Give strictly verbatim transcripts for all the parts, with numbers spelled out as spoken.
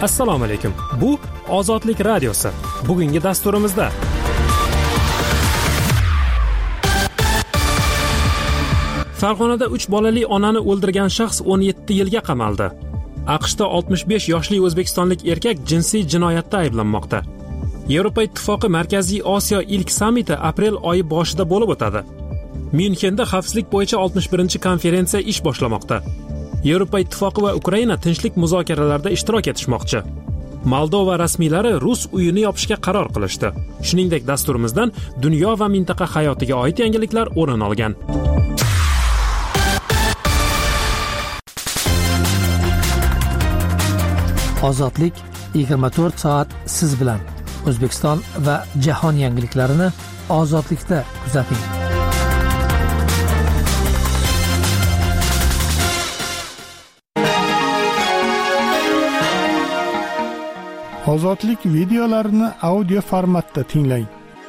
Assalomu alaykum. Bu Ozodlik radiosi. Bugungi dasturimizda Farg'onada uch bolali onani o'ldirgan shaxs o'n yetti yilga qamaldi. AQShda oltmish besh yoshli o'zbekistonlik erkak jinsiy jinoyatda ayblanmoqda. Yevropa Ittifoqi Markaziy Osiyo ilk sammiti aprel oyi boshida bo'lib o'tadi. Myunxenda xavfsizlik bo'yicha oltmish birinchi konferensiya ish boshlamoqda. Yevropa Ittifoqi va Ukraina tinchlik muzokaralarida ishtirok etishmoqchi. Moldova rasmiylari Rus uyini yopishga qaror qilishdi. Shuningdek, dasturimizdan dunyo va mintaqa hayotiga oid yangiliklar o'rin olgan. Ozodlik yigirma to'rt soat siz bilan. O'zbekiston va jahon yangiliklarini Ozodlikda kuzating. Ozodlik videolarini audio formatda tinglang.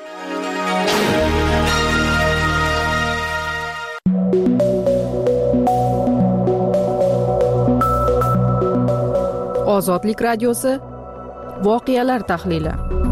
Ozodlik radiosi voqealar tahlili.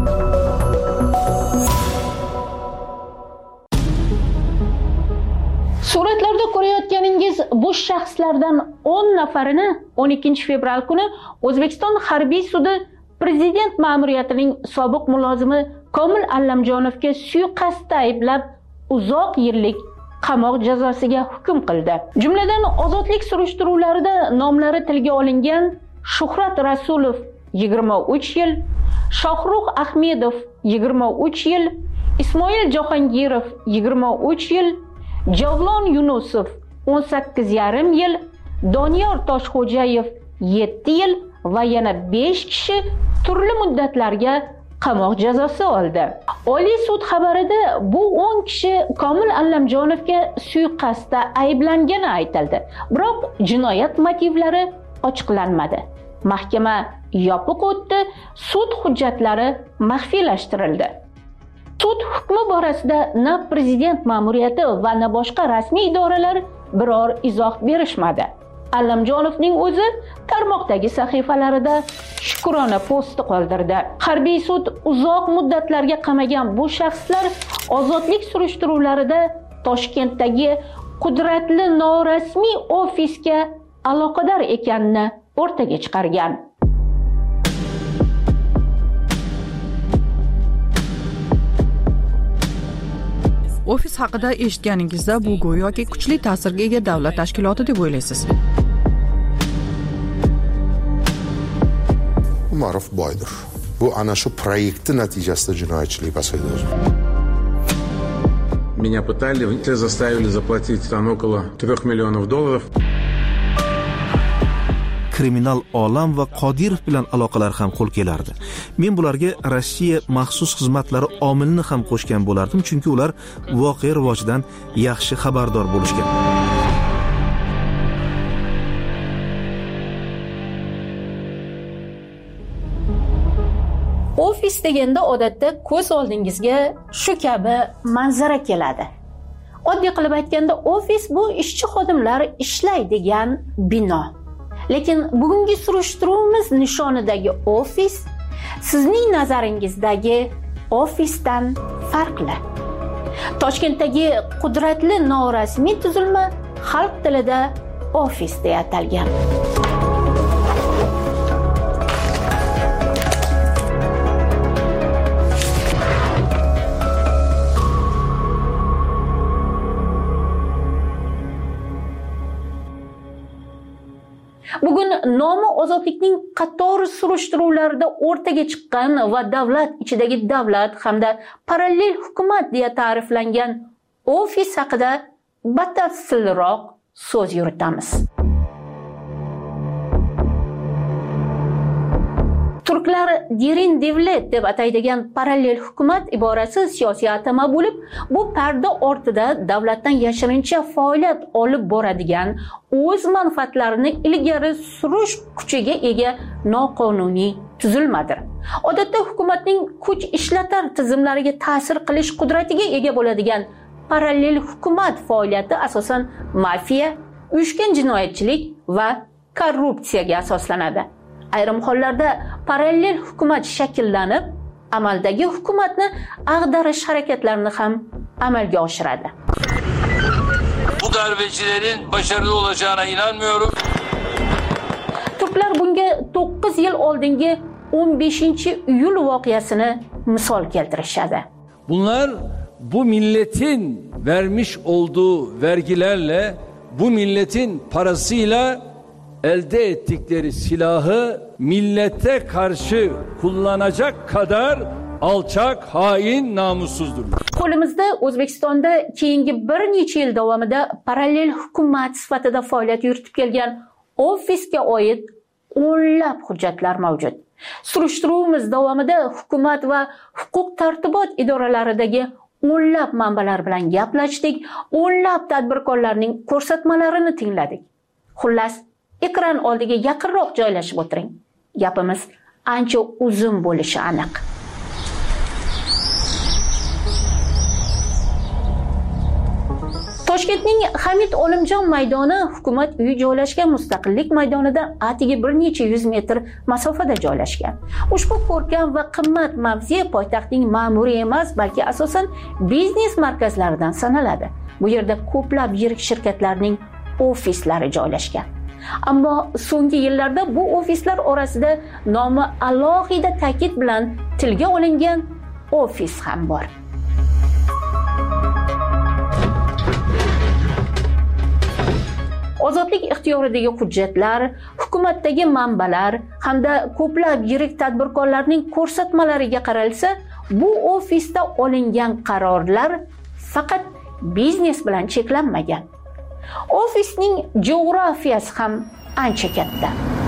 Suratlarda ko'rayotganingiz bu shaxslardan o'n nafarini o'n ikkinchi fevral kuni O'zbekiston harbiy sudi Prezident ma'muriyatining sobiq mulozimi Komil Allamjonovga suiqasdda ayblab uzoq yillik qamoq jazosiga hukm qildi. Jumladan ozodlik surishtiruvlarida nomlari tilga olingan Shuhrat Rasulov yigirma uch yil, Shohrux Ahmedov yigirma uch yil, Ismoil Jahongirov yigirma uch yil, Javlon Yunusov o'n sakkiz yarim yil, Doniyor Toshxo'jayev yetti yil va yana besh kishi turli muddatlarga qamoq jazosi oldi. Oliy sud xabarida bu o'n kishi Komil Allamjonovga suiqasdda ayblangani aytildi. Biroq jinoyat motivlari ochiqlanmadi. Mahkama yopiq o'tdi, sud hujjatlari maxfiylashtirildi. Sud hukmi borasida na prezident ma'muriyati va na boshqa rasmiy idoralar biror izoh berishmadi. Allamjonovning o'zi tarmoqdagi sahifalarida shukrona posti qoldirdi. Harbiy sud uzoq muddatlarga qamagan bu shaxslar ozodlik surishtiruvlarida Toshkentdagi qudratli norasmiy ofisga aloqador ekanini o'rtaga chiqargan. Ofis haqida eshitganingizda bu go'yoki kuchli ta'sirga ega davlat tashkiloti deb o'ylaysiz. Umarov boydir. Bu ana shu proyektni natijasida jinoyatchilik pasaydi. Меня пытали, заставили заплатить там около трех миллионов долларов. Kriminal olam va Qodirov bilan aloqalar ham qo'l kelardi. Men bularga Rossiya maxsus xizmatlari omilini ham qo'shgan bo'lardim, chunki ular voqea rivojidan yaxshi xabardor bo'lishgan. Ofis deganda odatda ko'z oldingizga shu kabi manzara keladi. Oddiy qilib aytganda, ofis bu ishchi xodimlar ishlaydigan bino. Lekin bugungi surishtiruvimiz nishonidagi ofis sizning nazaringizdagi ofisdan farqli. Toshkentdagi qudratli norasmiy tuzilma xalq tilida ofis deya atalgan. Bugun nomi ozodlikning qator surishtiruvlarida o'rtaga chiqqan va davlat ichidagi davlat hamda parallel hukumat deya ta'riflangan ofis haqida batafsilroq so'z yuritamiz. Turklar Derin devlet deb ataydigan parallel hukumat iborasi siyosiy atama bo'lib, bu parda ortida davlatdan yashirincha faoliyat olib boradigan, o'z manfaatlarini ilgari surish kuchiga ega noqonuniy tuzilmadir. Odatda hukumatning kuch ishlatar tizimlariga ta'sir qilish qudratiga ega bo'ladigan parallel hukumat faoliyati asosan mafiya, uyushgan jinoyatchilik va korrupsiyaga asoslanadi. ayrim hollarda parallel hukumat shakllanib, amaldagi hukumatni ag'darish harakatlarini ham amalga oshiradi. Bu darbecilerin başarılı olacağına inanmıyorum. Turklar bunga to'qqiz yil oldingi o'n beshinchi iyul voqeasini misol keltirishadi. Bunlar bu milletin vermiş olduğu vergilerle, bu milletin parasıyla elde ettikleri silahı millete karşı kullanacak kadar alçak, hain, namussuzdurlar. Qo'limizda O'zbekistonda keyingi bir necha yil davomida parallel hukumat sifatida faoliyat yuritib kelgan ofisga oid o'nlab hujjatlar mavjud. Surishtiruvimiz davomida hukumat va huquq tartibot idoralaridagi o'nlab manbalar bilan gaplashdik, o'nlab tadbirkorlarning ko'rsatmalarini tingladik. Xullas, ekran oldiga yaqinroq joylashib o'tiring. Gapimiz ancha uzun bo'lishi aniq. Toshkentning Hamid Olimjon maydoni hukumat uyi joylashgan Mustaqillik maydonidan atigi bir necha yuz metr masofada joylashgan. Ushbu ko'rkam va qimmat mavze poytaxtning ma'muriy emas, balki asosan biznes markazlaridan sanaladi. Bu yerda ko'plab yirik shirkatlarning ofislari joylashgan. Ammo so'nggi yillarda bu ofislar orasida nomi alohida ta'kid bilan tilga olingan ofis ham bor. Ozodlik ixtiyoridagi hujjatlar, hukumatdagi manbalar hamda ko'plab yirik tadbirkorlarning ko'rsatmalariga qaralsa, bu ofisda olingan qarorlar faqat biznes bilan cheklanmagan. Ofisning geografiyasi ham ancha katta.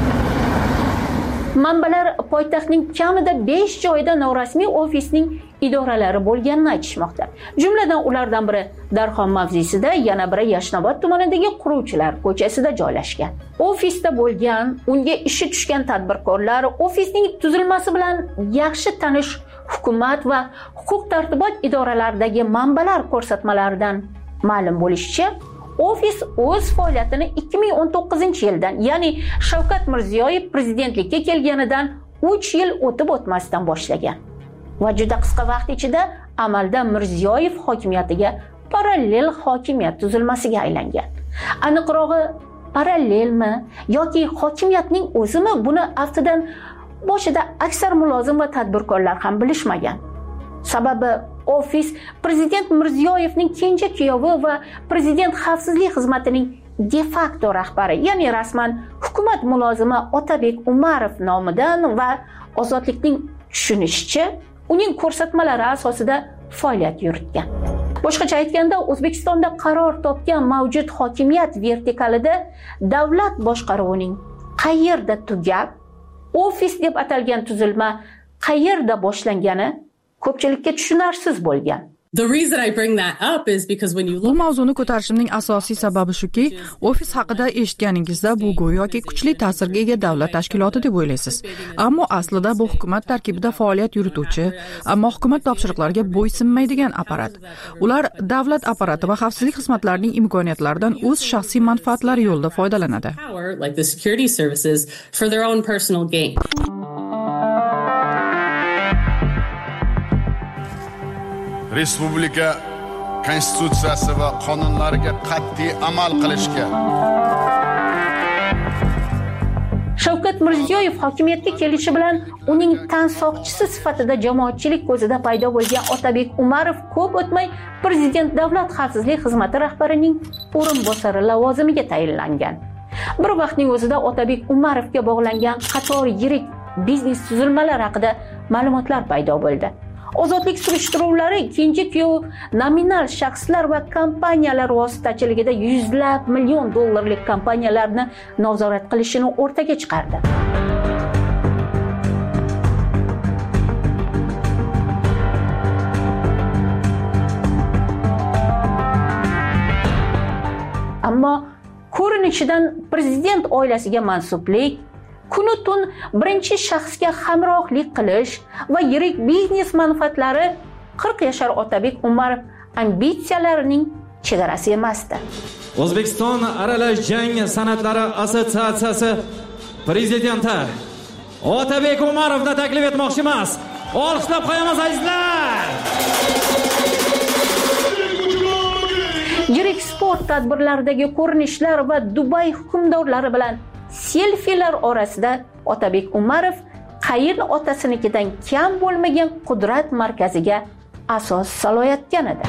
Manbalar poytaxtning kamida besh joyda norasmiy ofisning idoralari bo'lganini aytishmoqda. Jumladan ulardan biri Darxon mavzesida, yana biri Yashnobod tumanidagi Quruvchilar ko'chasida joylashgan. Ofisda bo'lgan, unga ishi tushgan tadbirkorlar ofisning tuzilmasi bilan yaxshi tanish hukumat va huquq tartibot idoralaridagi manbalar ko'rsatmalaridan ma'lum bo'lishicha, ofis o'z faoliyatini ikki ming o'n to'qqizinchi yildan, ya'ni Shavkat Mirziyoyev prezidentlikka kelganidan uch yil o'tib o'tmasdan boshlagan. Va juda qisqa vaqt ichida amalda Mirziyoyev hokimiyatiga parallel hokimiyat tuzilmasiga aylangan. Aniqrog'i, parallelmi yoki hokimiyatning o'zimi, buni aftidan boshida aksar mulozim va tadbirkorlar ham bilishmagan. Sababi ofis prezident Mirziyoyevning kenja kuyovi va prezident xavfsizlik xizmatining de facto rahbari, ya'ni rasman hukumat mulozimi Otabek Umarov nomidan va Ozodlikning tushunishicha uning ko'rsatmalari asosida faoliyat yuritgan. Boshqacha aytganda, O'zbekistonda qaror topgan mavjud hokimiyat vertikalida davlat boshqaruvining qayerda tugab, ofis deb atalgan tuzilma qayerda boshlangani ko'pchilikka tushunarsiz bo'lgan. Bu mavzuni ko'tarishimning asosiy sababi shuki, ofis haqida eshitganingizda bu go'yoki kuchli ta'sirga ega davlat tashkiloti deb o'ylaysiz. Ammo aslida bu hukumat tarkibida faoliyat yurituvchi, ammo hukumat topshiriqlariga bo'ysunmaydigan apparat. Ular davlat apparati va xavfsizlik xizmatlarining imkoniyatlaridan o'z shaxsiy manfaatlari yo'lida foydalanadi. Respublika konstitutsiyasi va qonunlariga qat'iy amal qilishga. Shavkat Mirziyoyev hokimiyatga kelishi bilan uning tansoqchisi sifatida jamoatchilik ko'zida paydo bo'lgan Otabek Umarov ko'p o'tmay prezident davlat xavfsizlik xizmati rahbarining o'rinbosari lavozimiga tayinlangan. Bir vaqtning o'zida Otabek Umarovga bog'langan qator yirik biznes tuzilmalari haqida ma'lumotlar paydo bo'ldi. Ozodlik surishtiruvlari kenja kuyov nominal shaxslar va kompaniyalar vositachiligida yuzlab million dollarlik kompaniyalarni nazorat qilishini o'rtaga chiqardi. Ammo ko'rinishidan prezident oilasiga mansublik, kunu tun birinchi shaxsga hamrohlik qilish va yirik biznes manfaatlari qirq yashar Otabek Umarov ambitsiyalarining chegarasi emasdi. O'zbekiston aralash jang san'atlari assotsiatsiyasi prezidenti Otabek Umarovni taklif etmoqchimiz. Olqishlab qo'yamiz azizlar. Yirik sport tadbirlaridagi ko'rinishlar va Dubay hukmdorlari bilan selfilar orasida Otabek Umarov qayin otasinikidan kam bo'lmagan qudrat markaziga asos solayotgan edi.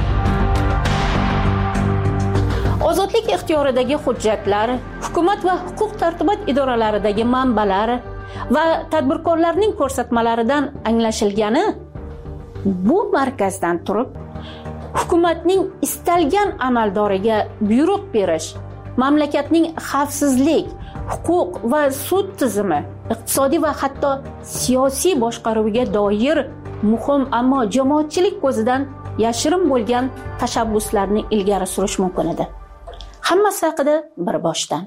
Ozodlik ixtiyoridagi hujjatlar, hukumat va huquq tartibot idoralaridagi manbalar va tadbirkorlarning ko'rsatmalaridan anglashilgani, bu markazdan turib hukumatning istalgan amaldoriga buyruq berish, mamlakatning xavfsizlik, huquq va sud tizimi, iqtisodiy va hatto siyosiy boshqaruviga doir muhim ammo jamoatchilik ko'zidan yashirin bo'lgan tashabbuslarni ilgari surish mumkin edi. Hammasi haqida bir boshdan.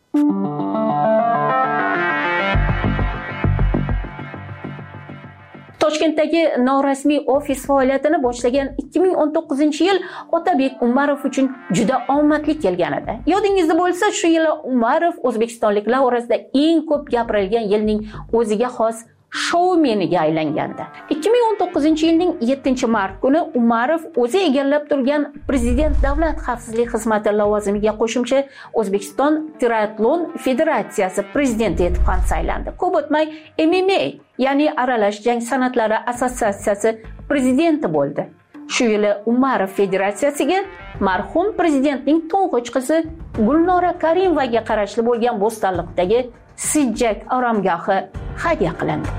Toshkentdagi norasmiy ofis faoliyatini boshlagan ikki ming o'n to'qqizinchi yil Otabek Umarov uchun juda omadli kelgan edi. Yodingizda bo'lsa, shu yili Umarov o'zbekistonliklar orasida eng ko'p gapirilgan yilning o'ziga xos shoumeniga aylangandi. ikki ming o'n to'qqizinchi yilning yettinchi mart kuni Umarov o'zi egallab turgan Prezident Davlat xavfsizlik xizmati lavozimiga qo'shimcha O'zbekiston Triatlon Federatsiyasi prezidenti etib ham saylandi. Ko'p o'tmay M M A, ya'ni aralash jang san'atlari assotsiatsiyasi prezidenti bo'ldi. Shu yili Umarov federatsiyasiga marhum prezidentning to'ng'ich qizi Gulnora Karimovaga qarashli bo'lgan Bo'stonliqdagi Sijjak oromgohi hadya qilindi.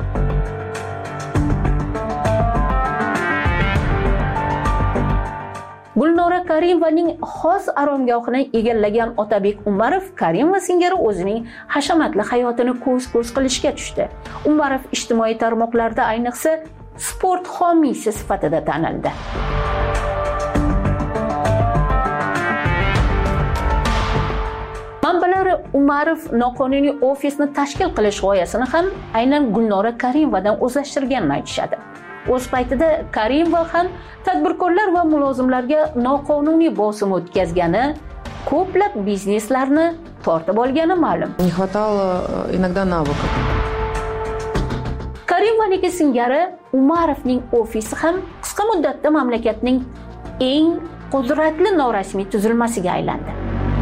Gulnora Karimovaning xos oromgohini egallagan Otabek Umarov Karimova singari o'zining hashamatli hayotini ko'z-ko'z qilishga tushdi. Umarov ijtimoiy tarmoqlarda ayniqsa sport homiysi sifatida tanildi. Manbalar Umarov noqonuniy ofisni tashkil qilish g'oyasini ham aynan Gulnora Karimovadan o'zlashtirganini aytishadi. O'z paytida Karimova ham tadbirkorlar va mulozimlarga noqonuniy bosim o'tkazgani, ko'plab bizneslarni tortib olgani ma'lum. Не хватало иногда навыков. Karimovaning singari Umarovning ofisi ham qisqa muddatda mamlakatning eng qudratli norasmiy tuzilmasiga aylandi.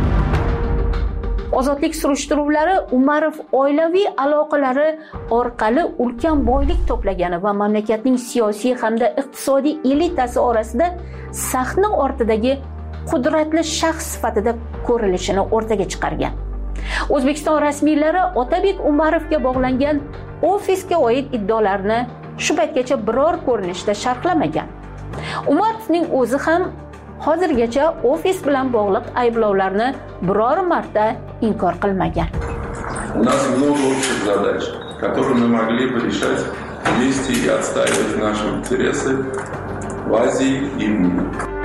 Ozodlik surishtiruvlari Umarov oilaviy aloqalari orqali ulkan boylik to'plagani va mamlakatning siyosiy hamda iqtisodiy elitasi orasida sahna ortidagi qudratli shaxs sifatida ko'rilishini o'rtaga chiqargan. O'zbekiston rasmiylari Otabek Umarovga bog'langan ofisga oid iddaolarni shu paytgacha biror ko'rinishda sharhlamagan. Umarovning o'zi ham hozirgacha ofis bilan bog'liq ayblovlarni biror marta inkor qilmagan. У нас много общих задач, которые мы могли бы решать вместе и отстаивать наши интересы в Азии и в мире.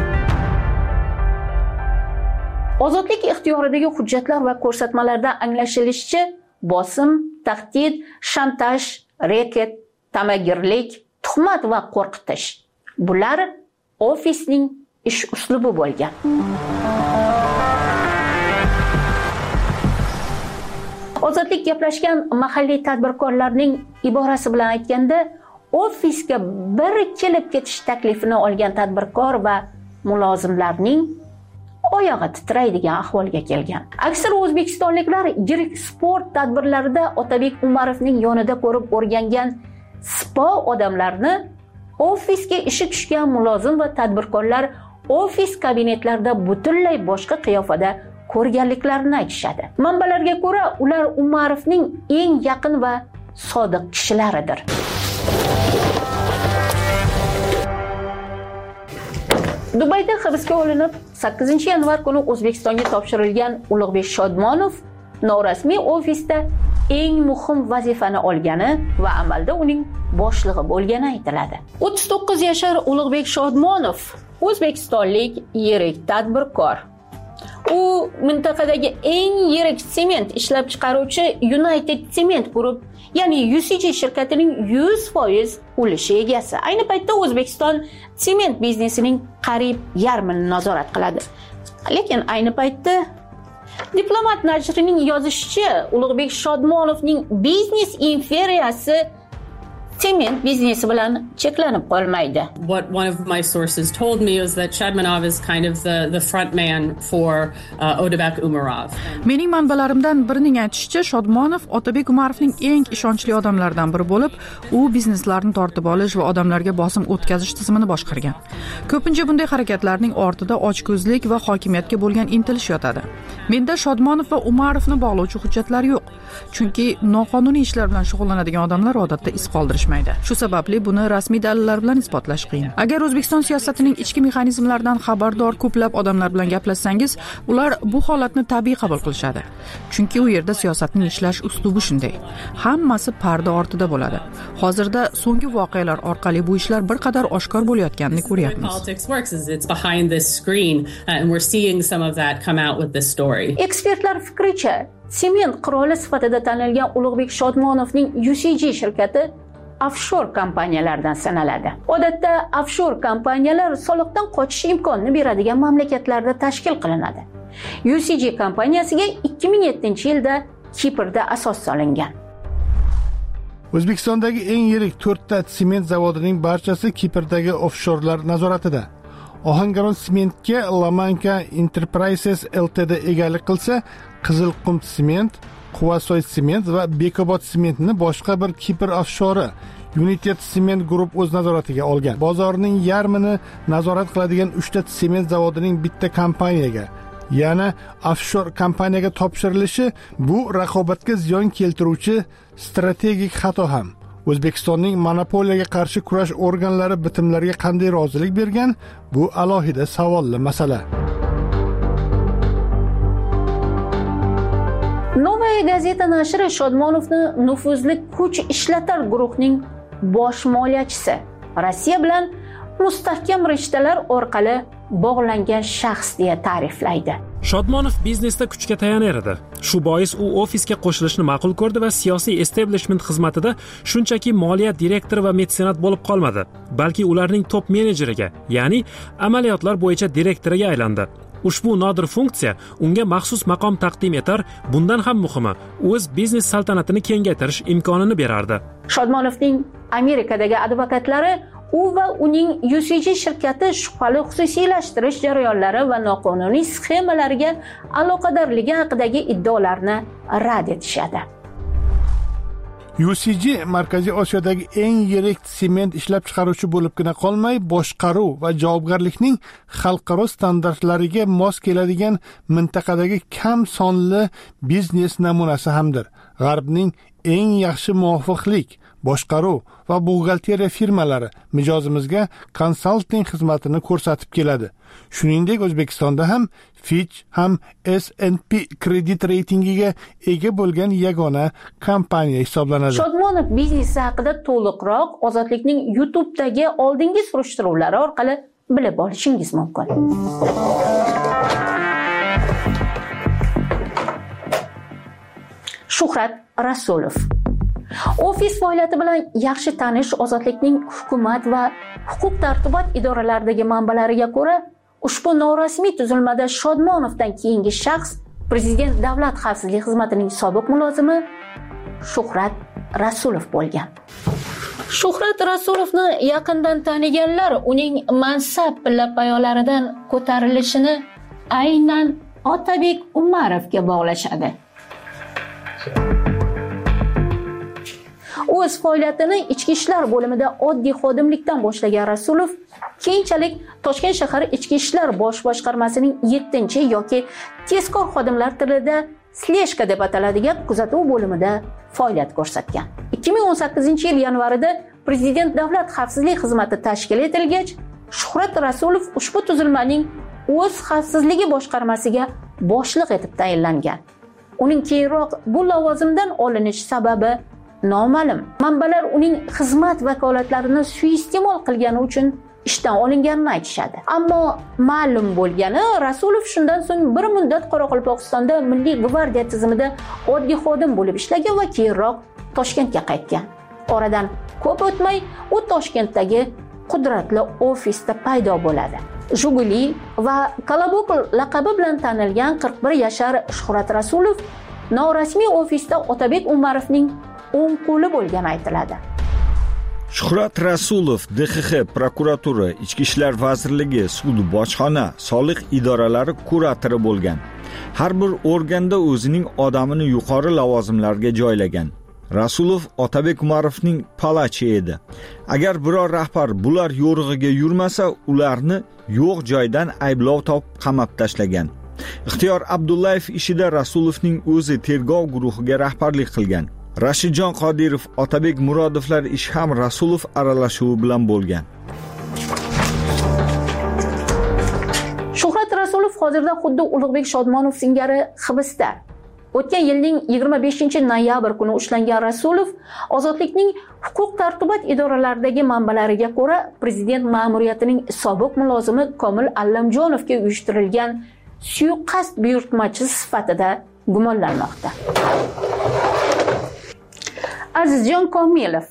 Ozodlik ixtiyoridagi hujjatlar va ko'rsatmalarda anglashilishicha, bosim, tahdid, shantaj, reket, tamagirlik, tuhmat va qo'rqitish – bular ofisning ish uslubi bo'lgan. Ozodlik gaplashgan mahalliy tadbirkorlarning iborasi bilan aytganda, ofisga bir kelib ketish taklifini olgan tadbirkor va mulozimlarning oyog'i titraydigan ahvolga kelgan. Aksar o'zbekistonliklar yirik sport tadbirlarida Otabek Umarovning yonida ko'rib o'rgangan spo odamlarni ofisga ishi tushgan mulozim va tadbirkorlar ofis kabinetlarida butunlay boshqa qiyofada ko'rganliklarini aytishadi. Manbalarga ko'ra, ular Umarovning eng yaqin va sodiq kishilaridir. Dubayda hibsga olinib, sakkizinchi yanvar kuni O'zbekistonga topshirilgan Ulug'bek Shodmonov norasmiy ofisda eng muhim vazifani olgani va amalda uning boshlig'i bo'lgani aytiladi. o'ttiz to'qqiz yashar Ulug'bek Shodmonov o'zbekistonlik yirik tadbirkor. U mintaqadagi eng yirik sement ishlab chiqaruvchi United Cement Group, ya'ni U C G shirkatining yuz foiz ulushi egasi. Ayni paytda O'zbekiston sement biznesining qariyb yarmini nazorat qiladi. Lekin ayni paytda Diplomat nashrining yozishicha, Ulug'bek Shodmonovning biznes imperiyasi sement biznesi bilan cheklanib qolmaydi. What one of my sources told me was that Shadmanov is kind of the the front man for uh, Otabek Umarov. Mening manbalarimdan birining aytishicha, Shodmonov Otabek Umarovning eng ishonchli odamlaridan biri bo'lib, u bizneslarni tortib olish va odamlarga bosim o'tkazish tizimini boshqargan. Ko'pincha bunday harakatlarning ortida ochko'zlik va hokimiyatga bo'lgan intilish yotadi. Menda Shodmonov va Umarovni bog'lovchi hujjatlar yo'q, chunki noqonuniy ishlar bilan shug'ullanadigan odamlar odatda iz qoldirishmaydi. Shu sababli buni rasmiy dalillar bilan isbotlash qiyin. Agar O'zbekiston siyosatining ichki mexanizmlaridan xabardor ko'plab odamlar bilan gaplashsangiz, ular bu holatni tabiiy qabul qilishadi. Chunki u yerda siyosatning ishlash uslubi shunday. Hammasi parda ortida bo'ladi. Hozirda so'nggi voqealar orqali bu ishlar bir qadar oshkor bo'layotganini ko'ryapmiz. Ekspertlar fikricha, sement qiroli sifatida tanilgan Ulug'bek Shodmonovning U C G shirkati offshore kompaniyalardan sanaladi. Odatda offshore kompaniyalar soliqdan qochish imkonini beradigan mamlakatlarda tashkil qilinadi. U C G kompaniyasiga ikki ming yettinchi yilda Kiprda asos solingan. O'zbekistondagi eng yirik to'rtta sement zavodining barchasi Kiprdagi offshorlar nazoratida. Ohangaron sementga Lamanka Enterprises Ltd egalik qilsa, Qizilqum sement, Quvasoy sement va Bekobod sementni boshqa bir Kipr offshori United Cement Group o'z nazoratiga olgan. Bozorning yarmini nazorat qiladigan uchta sement zavodining bitta kompaniyaga, ya'ni offshore kompaniyaga topshirilishi bu raqobatga ziyon keltiruvchi strategik xato ham. O'zbekistonning monopoliyaga qarshi kurash organlari bitimlarga qanday rozilik bergan? Bu alohida savolli masala. Novaya gazeta nashri Shodmonovni nufuzli kuch ishlatar guruhning bosh moliyachisi, Rossiya bilan mustahkam rishtalar orqali bog'langan shaxs deya ta'riflaydi. Shodmonov biznesda kuchga tayanar edi. Shu bois u ofisga qo'shilishni ma'qul ko'rdi va siyosiy establishment xizmatida shunchaki moliya direktori va metsenat bo'lib qolmadi, balki ularning top menejeriga, ya'ni amaliyotlar bo'yicha direktoriga aylandi. Ushbu nodir funksiya unga maxsus maqom taqdim etar, bundan ham muhimi, o'z biznes saltanatini kengaytirish imkonini berardi. Shodmonovning Amerikadagi advokatlari u va uning U C G shirkati shubhali xususiylashtirish jarayonlari va noqonuniy sxemalarga aloqadorligi haqidagi iddaolarni rad etishadi. U C G Markaziy Osiyodagi eng yirik sement ishlab chiqaruvchi bo'libgina qolmay, boshqaruv va javobgarlikning xalqaro standartlariga mos keladigan mintaqadagi kam sonli biznes namunasi hamdir. G'arbning eng yaxshi muvofiqlik, boshqaruv va buxgalteriya firmalari mijozimizga konsalting xizmatini ko'rsatib keladi. Shuningdek, O'zbekistonda ham Fitch ham S and P kredit reytingiga ega bo'lgan yagona kompaniya hisoblanadi. Shodmonov biznesi haqida to'liqroq Ozodlikning YouTube'dagi oldingi surishtiruvlari orqali bilib olishingiz mumkin. Shuhrat Rasulov. Ofis faoliyati bilan yaxshi tanish Ozodlikning hukumat va huquq tartibot idoralaridagi manbalariga ko'ra, ushbu norasmiy tuzilmada Shodmonovdan keyingi shaxs Prezident Davlat xavfsizlik xizmatining sobiq mulozimi Shuhrat Rasulov bo'lgan. Shuhrat Rasulovni yaqindan taniganlar uning mansab pillapoyalaridan ko'tarilishini aynan Otabek Umarovga bog'lashadi. O'z faoliyatini ichki ishlar bo'limida oddiy xodimlikdan boshlagan Rasulov keyinchalik Toshkent shahar ichki ishlar bosh boshqarmasining yettinchi yoki tezkor xodimlar tilida sleshka deb ataladigan kuzatuv bo'limida faoliyat ko'rsatgan. ikki ming o'n sakkizinchi yil yanvarida Prezident Davlat xavfsizlik xizmati tashkil etilgach, Shuhrat Rasulov ushbu tuzilmaning o'z xavfsizligi boshqarmasiga boshliq etib tayinlangan. Uning keyinroq bu lavozimdan olinish sababi noma'lum. Manbalar uning xizmat vakolatlarini suiiste'mol qilgani uchun ishdan olinganini aytishadi. Ammo ma'lum bo'lgani, Rasulov shundan so'ng bir muddat Qoraqalpog'istonda Milliy gvardiya tizimida oddiy xodim bo'lib ishlagan va keyinroq Toshkentga qaytgan. Oradan ko'p o'tmay u Toshkentdagi qudratli ofisda paydo bo'ladi. Juguli va Kolobokl laqabi bilan tanilgan qirq bir yashar Shuhrat Rasulov norasmiy ofisda Otabek Umarovning o'ng qo'li bo'lgani aytiladi. Shuhrat Rasulov D X X, prokuratura, Ichki ishlar vazirligi, sud, bojxona, soliq idoralari kuratori bo'lgan. Har bir organda o'zining odamini yuqori lavozimlarga joylagan. Rasulov Otabek Umarovning palachi edi. Agar biror rahbar bular yo'rig'iga yurmasa, ularni yo'q joydan ayblov topib qamab tashlagan. Ixtiyor Abdullayev ishida Rasulovning o'zi tergov guruhiga rahbarlik qilgan. Rashidjon Qodirov, Otabek Murodovlar ish ham Rasulov aralashuvi bilan bo'lgan. Shuhrat Rasulov hozirda xuddi Ulug'bek Shodmonov singari hibsda. O'tgan yilning yigirma beshinchi noyabr kuni ushlangan Rasulov ozodlikning huquq tartibot idoralaridagi manbalariga ko'ra prezident ma'muriyatining sobiq mulozimi Komil Allamjonovga uyushtirilgan suiqasd buyurtmachisi sifatida gumonlanmoqda. Azizjon Komilov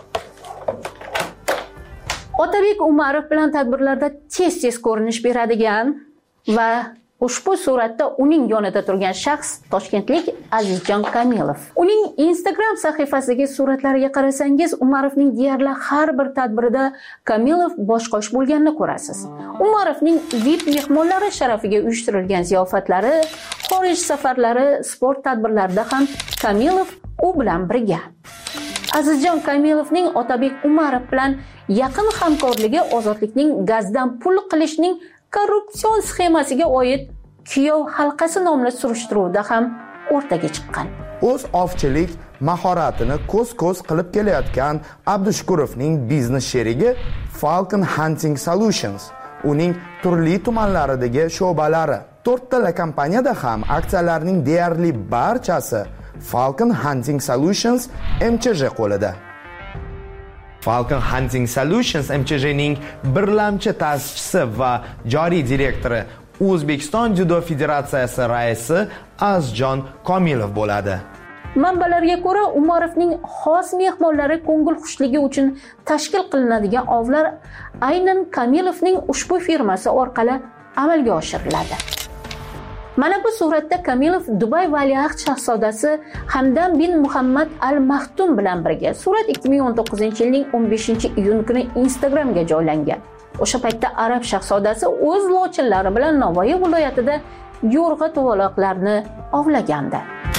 Otabek Umarov bilan tadbirlarda tez-tez ko'rinish beradigan va ushbu suratda uning yonida turgan shaxs toshkentlik Azizjon Komilov. Uning Instagram sahifasiga suratlariga qarasangiz, Umarovning deyarli har bir tadbirida Komilov boshqosh bo'lganini ko'rasiz. Umarovning V I P mehmonlari sharafiga uyushtirilgan ziyofatlari, xorij safarlari, sport tadbirlarida ham Komilov u bilan birga. Azizjon Komilovning Otabek Umarov bilan yaqin hamkorligi ozodlikning gazdan pul qilishning korrupsion sxemasiga oid Kuyov halqasi nomli surishtiruvda ham o'rtaga chiqqan. O'z ovchilik mahoratini ko'z-ko'z qilib kelayotgan Abdushukurovning biznes sherigi Falcon Hunting Solutions, uning turli tumanlaridagi sho'balari, to'rttala kompaniyada ham aksiyalarning deyarli barchasi Falcon Hunting Solutions M Ch J qo'lida. Falcon Hunting Solutions M Ch J'ning birlamchi ta'sischisi va joriy direktori O'zbekiston Judo Federatsiyasi raisi Azizjon Komilov bo'ladi. Manbalarga ko'ra, Umarovning xos mehmonlari ko'ngil xushligi uchun tashkil qilinadigan ovlar aynan Komilovning ushbu firmasi orqali amalga oshiriladi. Mana bu suratda Komilov Dubay valiahd shahzodasi Hamdam bin Muhammad Al Maktum bilan birga. Surat ikki ming o'n to'qqizinchi yilning o'n beshinchi iyun kuni Instagramga joylangan. O'sha paytda arab shahzodasi o'z lochinlari bilan Navoiy viloyatida yo'rg'a to'g'aloqlarni ovlagandi.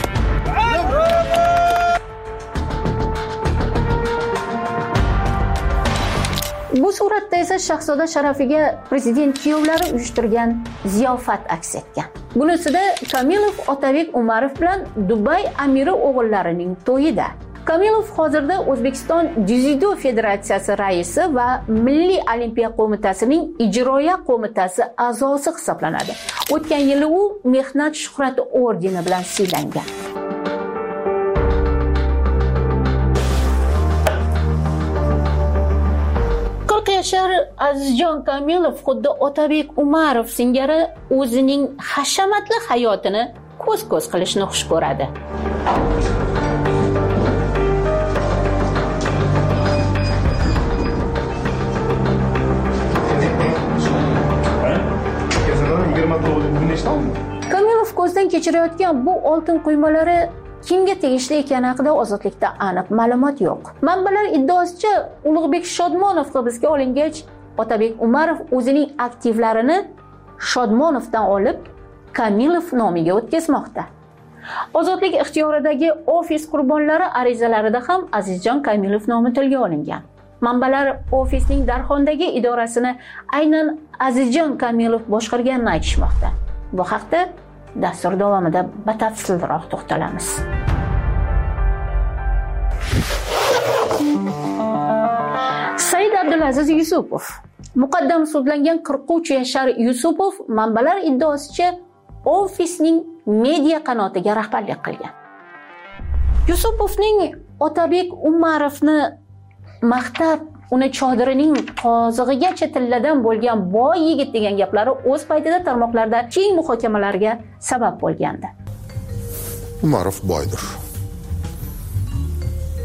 Bu suratda esa shahzoda sharafiga prezident kuyovlari uyushtirgan ziyofat aks etgan. Bunisida Komilov Otabek Umarov bilan Dubay amiri o'g'illarining to'yida. Komilov hozirda O'zbekiston Dzyudo Federatsiyasi raisi va Milliy olimpiya qo'mitasining ijroiya qo'mitasi a'zosi hisoblanadi. O'tgan yili u Mehnat shuhrati ordeni bilan siylangan. qirq yashar Azizjon Komilov xuddi Otabek Umarov singari o'zining hashamatli hayotini ko'z-ko'z qilishni xush ko'radi. Komilov ko'zdan kechirayotgan bu oltin quymalari kimga tegishli ekani haqida ozodlikda aniq ma'lumot yo'q. Manbalar iddaosicha, Ulug'bek Shodmonov hibsga olingach, Otabek Umarov o'zining aktivlarini Shodmonovdan olib, Komilov nomiga o'tkazmoqda. Ozodlik ixtiyoridagi ofis qurbonlari arizalarida ham Azizjon Komilov nomi tilga olingan. Manbalar ofisning Darxondagi idorasini aynan Azizjon Komilov boshqarganini aytishmoqda. Bu haqda dastur davomida batafsilroq to'xtalamiz. Said Abdulaziz Yusupov. Muqaddam sudlangan qirq uch yashar Yusupov manbalar iddaosicha ofisning media qanotiga rahbarlik qilgan. Yusupovning Otabek Umarovni maqtab, uni chodirining qozig'igacha tilladan bo'lgan boy yigit degan gaplari o'z paytida tarmoqlarda keng muhokamalarga sabab bo'lgandi. Umarov boydir.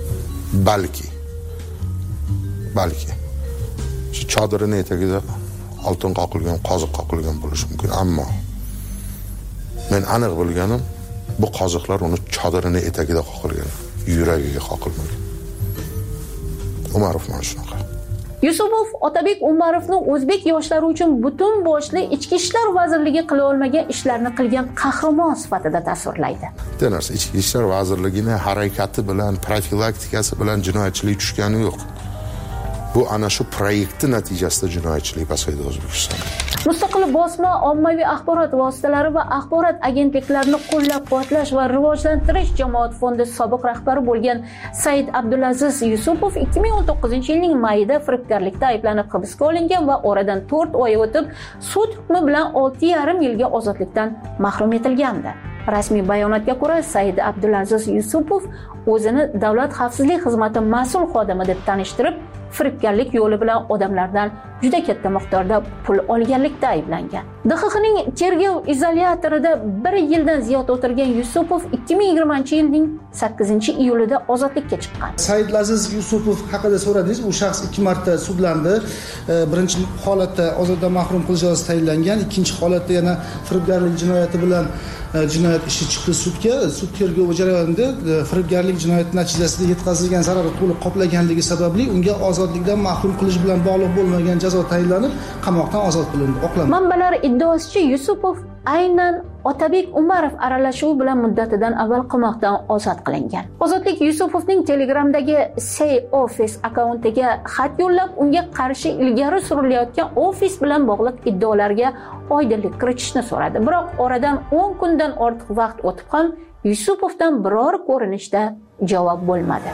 Balki balki shu chodirini etagida oltin qoqilgan, qoziq qoqilgan bo'lishi mumkin, ammo men aniq bilganim bu qoziqlar uni chodirini etagida qoqilgan, yuragiga qoqilmagan. Umarov mana shunaqa. Yusupov Otabek Umarovni o'zbek yoshlari uchun butun boshli ichki ishlar vazirligi qila olmagan ishlarni qilgan qahramon sifatida tasvirlaydi. Bitta narsa, ichki ishlar vazirligining harakati bilan, profilaktikasi bilan jinoyatchilik tushgani yo'q. Bu ana shu proyektni natijasida jinoyatchilik pasaydi O'zbekistonda. Mustaqil bosma, ommaviy axborot vositalari va axborot agentliklarini qo'llab-quvvatlash va rivojlantirish jamoat fondi sobiq rahbari bo'lgan Said Abdulaziz Yusupov ikki ming o'n to'qqizinchi yilning mayida firibgarlikda ayblanib hibsga olingan va oradan to'rt oy o'tib sud hukmi bilan olti yarim yilga ozodlikdan mahrum etilgandi. Rasmiy bayonotga ko'ra, Said Abdulaziz Yusupov o'zini Davlat xavfsizlik xizmati mas'ul xodimi deb tanishtirib, firibgarlik yo'li bilan odamlardan juda katta miqdorda pul olganlikda ayblangan. D X X'ning tergov izolyatorida bir yildan ziyod o'tirgan Yusupov ikki ming yigirmanchi yilning sakkizinchi iyulida ozodlikka chiqqan. Said Aziz Yusupov haqida so'radingiz. U shaxs ikki marta sudlandi. Birinchi holatda ozoddan mahrum qilish jazosi tayinlangan, ikkinchi holatda yana firibgarlik jinoyati bilan jinoyat ishi chiqdi sudga. Sud tergovi jarayonida firibgarlik jinoyati natijasida yetkazilgan zararni to'liq qoplaganligi sababli unga ozodlikdan mahrum qilish bilan bog'liq bo'lmagan jazo tayinlanib, qamoqdan ozod qilindi. Oqlandi. Manbalar iddaosicha Yusupov aynan Otabek Umarov aralashuvi bilan muddatidan avval qamoqdan ozod qilingan. Ozodlik Yusupovning Telegramdagi Say Office akkauntiga xat yo'llab, unga qarshi ilgari surilayotgan ofis bilan bog'liq iddaolarga oydinlik kiritishni so'radi. Biroq oradan o'n kundan ortiq vaqt o'tib ham Yusupovdan biror ko'rinishda javob bo'lmadi.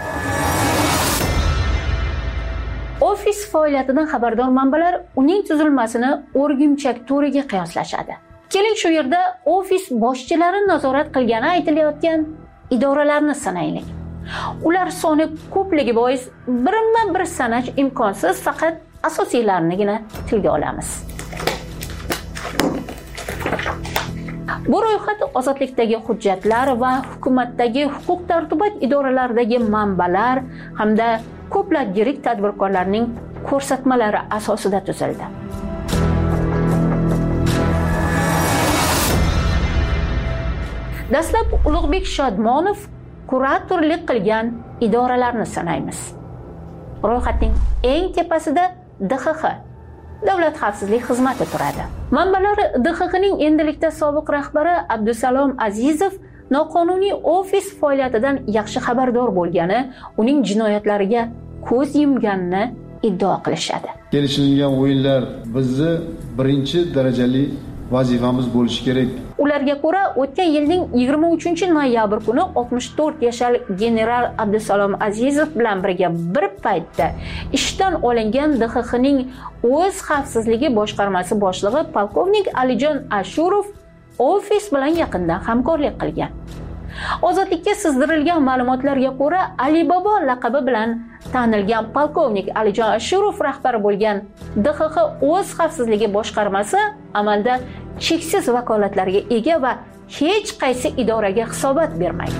Ofis faoliyatidan xabardor manbalar uning tuzilmasini o'rgimchak to'riga qiyoslashadi. Keling shu yerda ofis boshchilari nazorat qilgani aytilayotgan idoralarni sanaylik. Ular soni ko'pligi bois birma-bir sanash imkonsiz, faqat asosiylarnigina tilga olamiz. Bu ro'yxat ozodlikdagi hujjatlar va hukumatdagi huquq-tartibot idoralaridagi manbalar hamda ko'plab yirik tadbirkorlarning ko'rsatmalari asosida tuzildi. Dastlab Ulug'bek Shodmonov kuratorlik qilgan idoralarni sanaymiz. Ro'yxatning eng tepasida D X X, Davlat xavfsizlik xizmati turadi. Manbalar D X X'ning endilikda sobiq rahbari Abdusalom Azizov noqonuniy ofis faoliyatidan yaxshi xabardor bo'lgani, uning jinoyatlariga ko'z yumganini iddao qilishadi. Kelishilgan o'yinlar bizni birinchi darajali vazifamiz bo'lishi kerak. Ularga ko'ra, o'tgan yilning yigirma uchinchi noyabr kuni oltmish to'rt yoshli general Abdusalom Azizov bilan birga bir paytda ishdan olingan D X X'ning o'z xavfsizligi boshqarmasi boshlig'i polkovnik Alijon Ashurov ofis bilan yaqindan hamkorlik qilgan. Ozodlikka sizdirilgan ma'lumotlarga ko'ra, Alibaba laqabi bilan tanilgan polkovnik Alijon Ashurov rahbari bo'lgan D X X o'z xavfsizligi boshqarmasi amalda cheksiz vakolatlarga ega va hech qaysi idoraga hisobot bermaydi.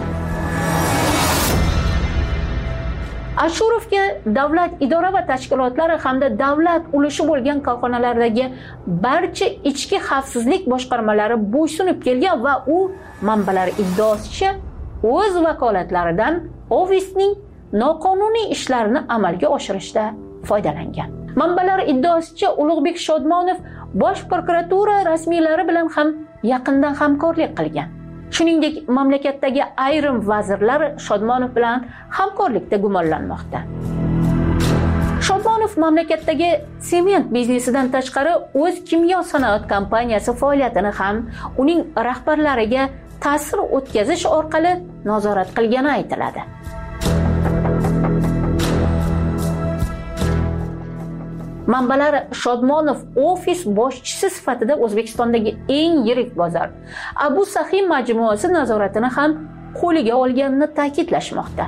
Ashurovga davlat idora va tashkilotlari hamda davlat ulushi bo'lgan korxonalardagi barcha ichki xavfsizlik boshqarmalari bo'ysunib kelgan va u manbalar iddaosicha o'z vakolatlaridan ofisning noqonuniy ishlarini amalga oshirishda foydalangan. Manbalar iddaosicha Ulug'bek Shodmonov bosh prokuratura rasmiylari bilan ham yaqindan hamkorlik qilgan. Shuningdek, mamlakatdagi ayrim vazirlar Shodmonov bilan hamkorlikda gumonlanmoqda. Shodmonov mamlakatdagi sement biznesidan tashqari o'z kimyo sanoat kompaniyasi faoliyatini ham uning rahbarlariga ta'sir o'tkazish orqali nazorat qilgani aytiladi. Manbalar Shodmonov ofis boshchisi sifatida O'zbekistondagi eng yirik bozor Abu Sahi majmuasi nazoratini ham qo'liga olganini ta'kidlashmoqda.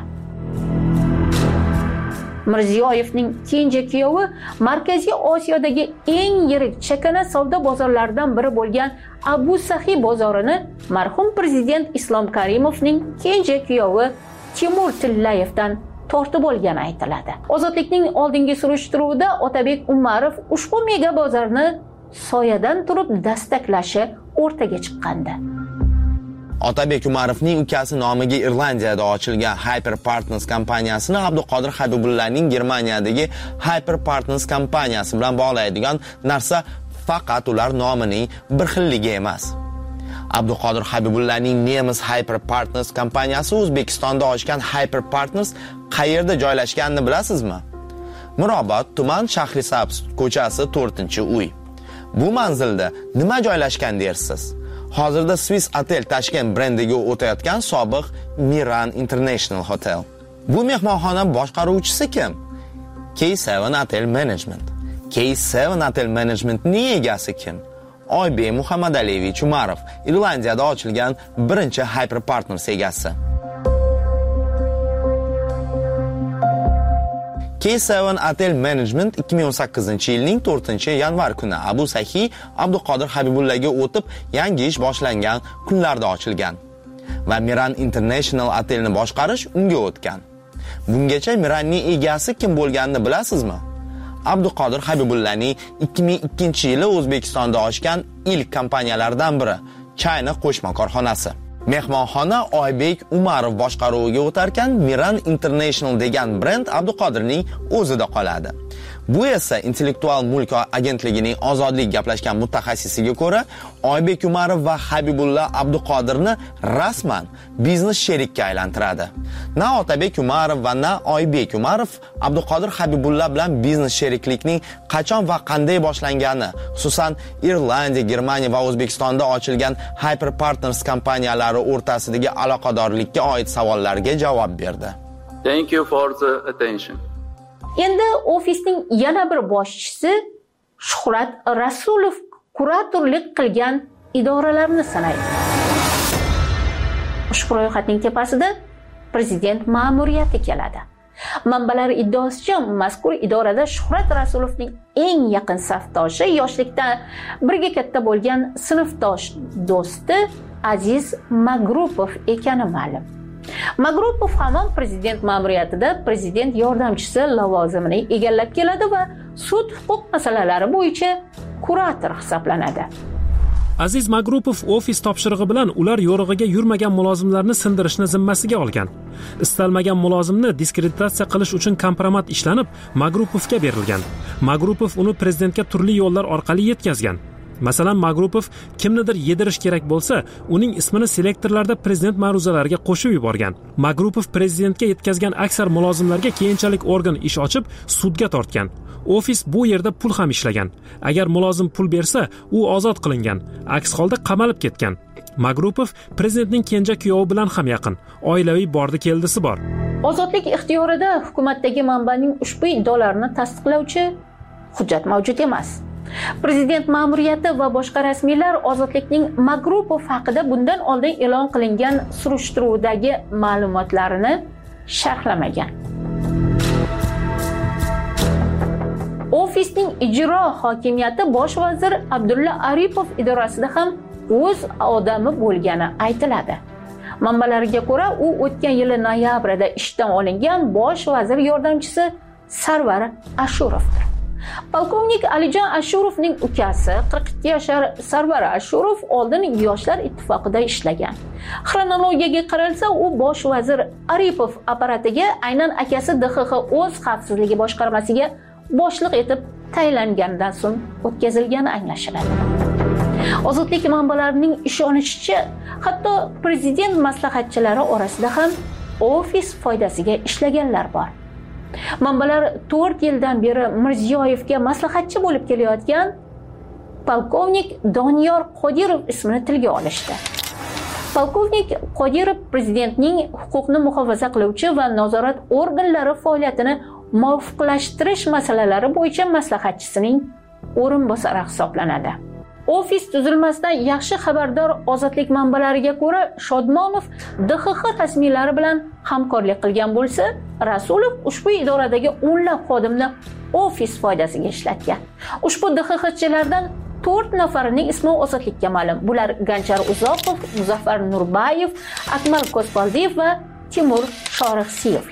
Mirziyoyevning kenja kuyovi Markaziy Osiyodagi eng yirik chakana savdo bozorlaridan biri bo'lgan Abu Sahi bozorini marhum prezident Islom Karimovning kenja kuyovi Timur Tillayevdan tortib olgani aytiladi. Ozodlikning oldingi surishtiruvida Otabek Umarov ushbu mega bozorni soyadan turib dastaklashi o'rtaga chiqqandi. Otabek Umarovning ukasi nomiga Irlandiyada ochilgan Hyper Partners kompaniyasini Abduqodir Habibullaning Germaniyadagi Hyper Partners kompaniyasi bilan bog'laydigan narsa faqat ular nomining bir xilligi emas. Abduqodir Habibullaning Nemis Hyper Partners kompaniyasi O'zbekistonda ochgan Hyper Partners qayerda joylashganini bilasizmi? Mirobod tuman Shahrisabz ko'chasi to'rtinchi uy. Bu manzilda nima joylashgan dersiz? Hozirda Swiss Hotel Tashkent brendiga o'tayotgan sobiq Miran International Hotel. Bu mehmonxona boshqaruvchisi kim? K seven Hotel Management. K seven Hotel Managementning egasi kim? Oybek Muhammadaliyevich Umarov, Irlandiyada ochilgan birinchi Hyper Partners egasi. K seven Hotel Management ikki ming o'n sakkizinchi yilning to'rtinchi yanvar kuni Abu Sahiy Abduqodir Habibullaga o'tib yangi ish boshlangan kunlarda ochilgan va Miran International Hotelni boshqarish unga o'tgan. Bungacha Miranning egasi kim bo'lganini bilasizmi? Abduqodir Habibullaning ikki ming ikkinchi yili O'zbekistonda ochgan ilk kompaniyalardan biri China qo'shma korxonasi. Mehmonxona Oybek Umarov boshqaruviga o'tarkan Miran International degan brend Abduqodirning o'zida qoladi. Bu esa Intellektual mulk agentligining ozodlik gaplashgan mutaxassisiga ko'ra, Oybek Umarov va Habibulla Abduqodirni rasman biznes sherikka aylantiradi. Na Otabek Umarov va na Oybek Umarov Abduqodir Habibulla bilan biznes sheriklikning qachon va qanday boshlangani, xususan Irlandiya, Germaniya va O'zbekistonda ochilgan Hyper Partners kompaniyalari o'rtasidagi aloqadorlikka oid savollarga javob berdi. Thank you for the attention. Endi ofisning yana bir boshchisi Shuhrat Rasulov kuratorlik qilgan idoralarni sanaydi. Ushbu ro'yxatning tepasida prezident ma'muriyati keladi. Manbalar iddaosicha, mazkur idorada Shuhrat Rasulovning eng yaqin safdoshi yoshlikda birga katta bo'lgan sinfdosh do'sti Aziz Magrupov ekani ma'lum. Magrupov hamon prezident ma'muriyatida prezident yordamchisi lavozimini egallab keladi va sud huquq masalalari bo'yicha kurator hisoblanadi. Aziz Magrupov ofis topshirig'i bilan ular yo'rig'iga yurmagan mulozimlarni sindirishni zimmasiga olgan. Istalmagan mulozimni diskreditatsiya qilish uchun kompromat ishlanib, Magrupovga berilgan. Magrupov uni prezidentga turli yo'llar orqali yetkazgan. Masalan, Magrupov kimnidir yedirish kerak bo'lsa, uning ismini selektorlarda prezident ma'ruzalariga qo'shib yuborgan. Magrupov prezidentga yetkazgan aksar mulozimlarga keyinchalik organ ish ochib, sudga tortgan. Ofis bu yerda pul ham ishlagan. Agar mulozim pul bersa, u ozod qilingan. Aks holda qamalib ketgan. Magrupov prezidentning kenja kuyovi bilan ham yaqin. Oilaviy bordi keldisi bor. Ozodlik ixtiyorida hukumatdagi manbaning ushbu iddaolarini tasdiqlovchi hujjat mavjud emas. Prezident ma'muriyati va boshqa rasmiylar Ozodlikning Magrupov haqida bundan oldin e'lon qilingan surishtiruvdagi ma'lumotlarini sharhlamagan. Ofisning ijro hokimiyati bosh vazir Abdulla Aripov idorasida ham o'z odami bo'lgani aytiladi. Manbalarga ko'ra, u o'tgan yili noyabrda ishdan olingan bosh vazir yordamchisi Sarvar Ashurovdir. Polkovnik Alijon Ashurovning ukasi qirq ikki yashar Sarvar Ashurov oldin Yoshlar ittifoqida ishlagan. Xronologiyaga qaralsa, u bosh vazir Aripov apparatiga aynan akasi D X X o'z xavfsizligi boshqarmasiga boshliq etib tayinlanganidan so'ng o'tkazilgani anglashiladi. Ozodlik manbalarining ishonishicha, hatto prezident maslahatchilari orasida ham ofis foydasiga ishlaganlar bor. Manbalar to'rt yildan beri Mirziyoyevga maslahatchi bo'lib kelayotgan polkovnik Doniyor Qodirov ismini tilga olishdi. Polkovnik Qodirov prezidentning huquqni muhofaza qiluvchi va nazorat organlari faoliyatini muvofiqlashtirish masalalari bo'yicha maslahatchisining o'rinbosari hisoblanadi. Ofis tuzilmasidan yaxshi xabardor Ozodlik manbalariga ko'ra, Shodmonov D X X rasmiylari bilan hamkorlik qilgan bo'lsa, Rasulov ushbu idoradagi o'nlab xodimni ofis foydasiga ishlatgan. Ushbu D X Xchilardan to'rt nafarining ismi Ozodlikka ma'lum. Bular Ganjar Uzoqov, Muzaffar Nurbayev, Akmal Ko'zbaldiyev va Timur Shorixsiyevlar.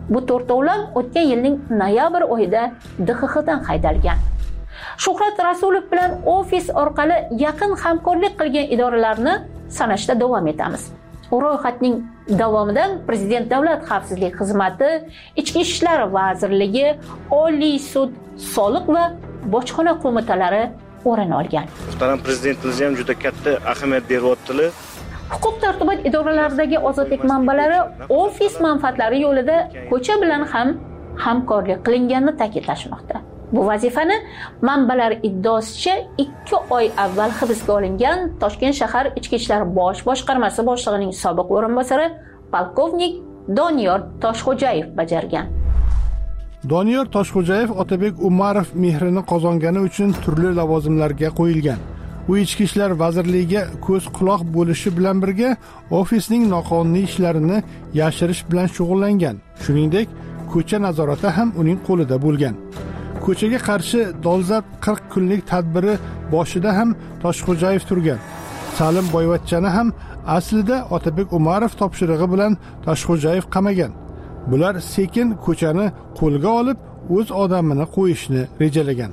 Bu to'rtovlon o'tgan yilning noyabr oyida D X X dan haydalgan. Shuhrat Rasulov bilan ofis orqali yaqin hamkorlik qilgan idoralarni sanashda davom etamiz. Ro'yxatning davomidan Prezident Davlat xavfsizlik xizmati, Ichki ishlar vazirligi, Oliy sud, soliq va bojxona qo'mitalari o'rin olgan. Muhtaram prezidentimiz ham juda katta ahamiyat beryaptilar. Huquq tartibot idoralaridagi ozodlik manbalari ofis manfaatlari yo'lida ko'cha bilan ham hamkorlik qilinganini ta'kidlashmoqda. Bu vazifani manbalar iddaosicha ikki oy avval hibsga olingan Toshkent shahar Ichki ishlar bosh boshqarmasi boshlig'ining sobiq o'rinbosari polkovnik Doniyor Toshxo'jayev bajargan. Doniyor Toshxo'jayev Otabek Umarov mehrini qozongani uchun turli lavozimlarga qo'yilgan. U Ichki ishlar vazirligiga ko'z quloq bo'lishi bilan birga ofisning noqonuniy ishlarini yashirish bilan shug'ullangan. Shuningdek, ko'cha nazorati ham uning qo'lida bo'lgan. Ko'chaga qarshi dolzarb qirq kunlik tadbiri boshida ham Toshxo'jayev turgan. Salim Boyvachchani ham aslida Otabek Umarov topshirig'i bilan Toshxo'jayev qamagan. Bular sekin ko'chani qo'lga olib, o'z odamini qo'yishni rejalagan.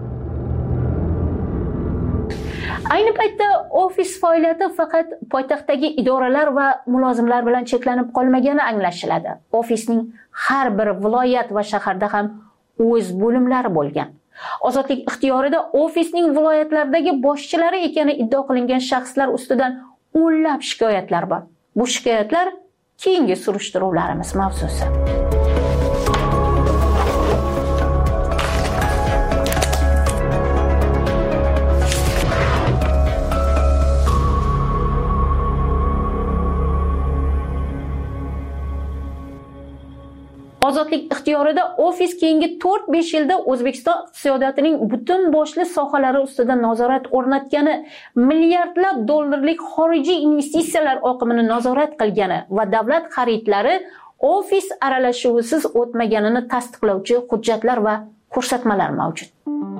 Ayni paytda ofis faoliyati faqat poytaxtdagi idoralar va mulozimlar bilan cheklanib qolmagani anglashiladi. Ofisning har bir viloyat va shaharda ham o'z bo'limlari bo'lgan. Ozodlik ixtiyorida ofisning viloyatlardagi boshchilari ekani iddao qilingan shaxslar ustidan o'nlab shikoyatlar bor. Bu shikoyatlar keyingi surishtiruvlarimiz mavzusi. Ozodlik ixtiyorida ofis keyingi to'rt besh yilda O'zbekiston iqtisodiyotining butun boshli sohalari ustida nazorat o'rnatgani, milliardlab dollarlik xorijiy investitsiyalar oqimini nazorat qilgani va davlat xaridlari ofis aralashuvisiz o'tmaganini tasdiqlovchi hujjatlar va ko'rsatmalar mavjud.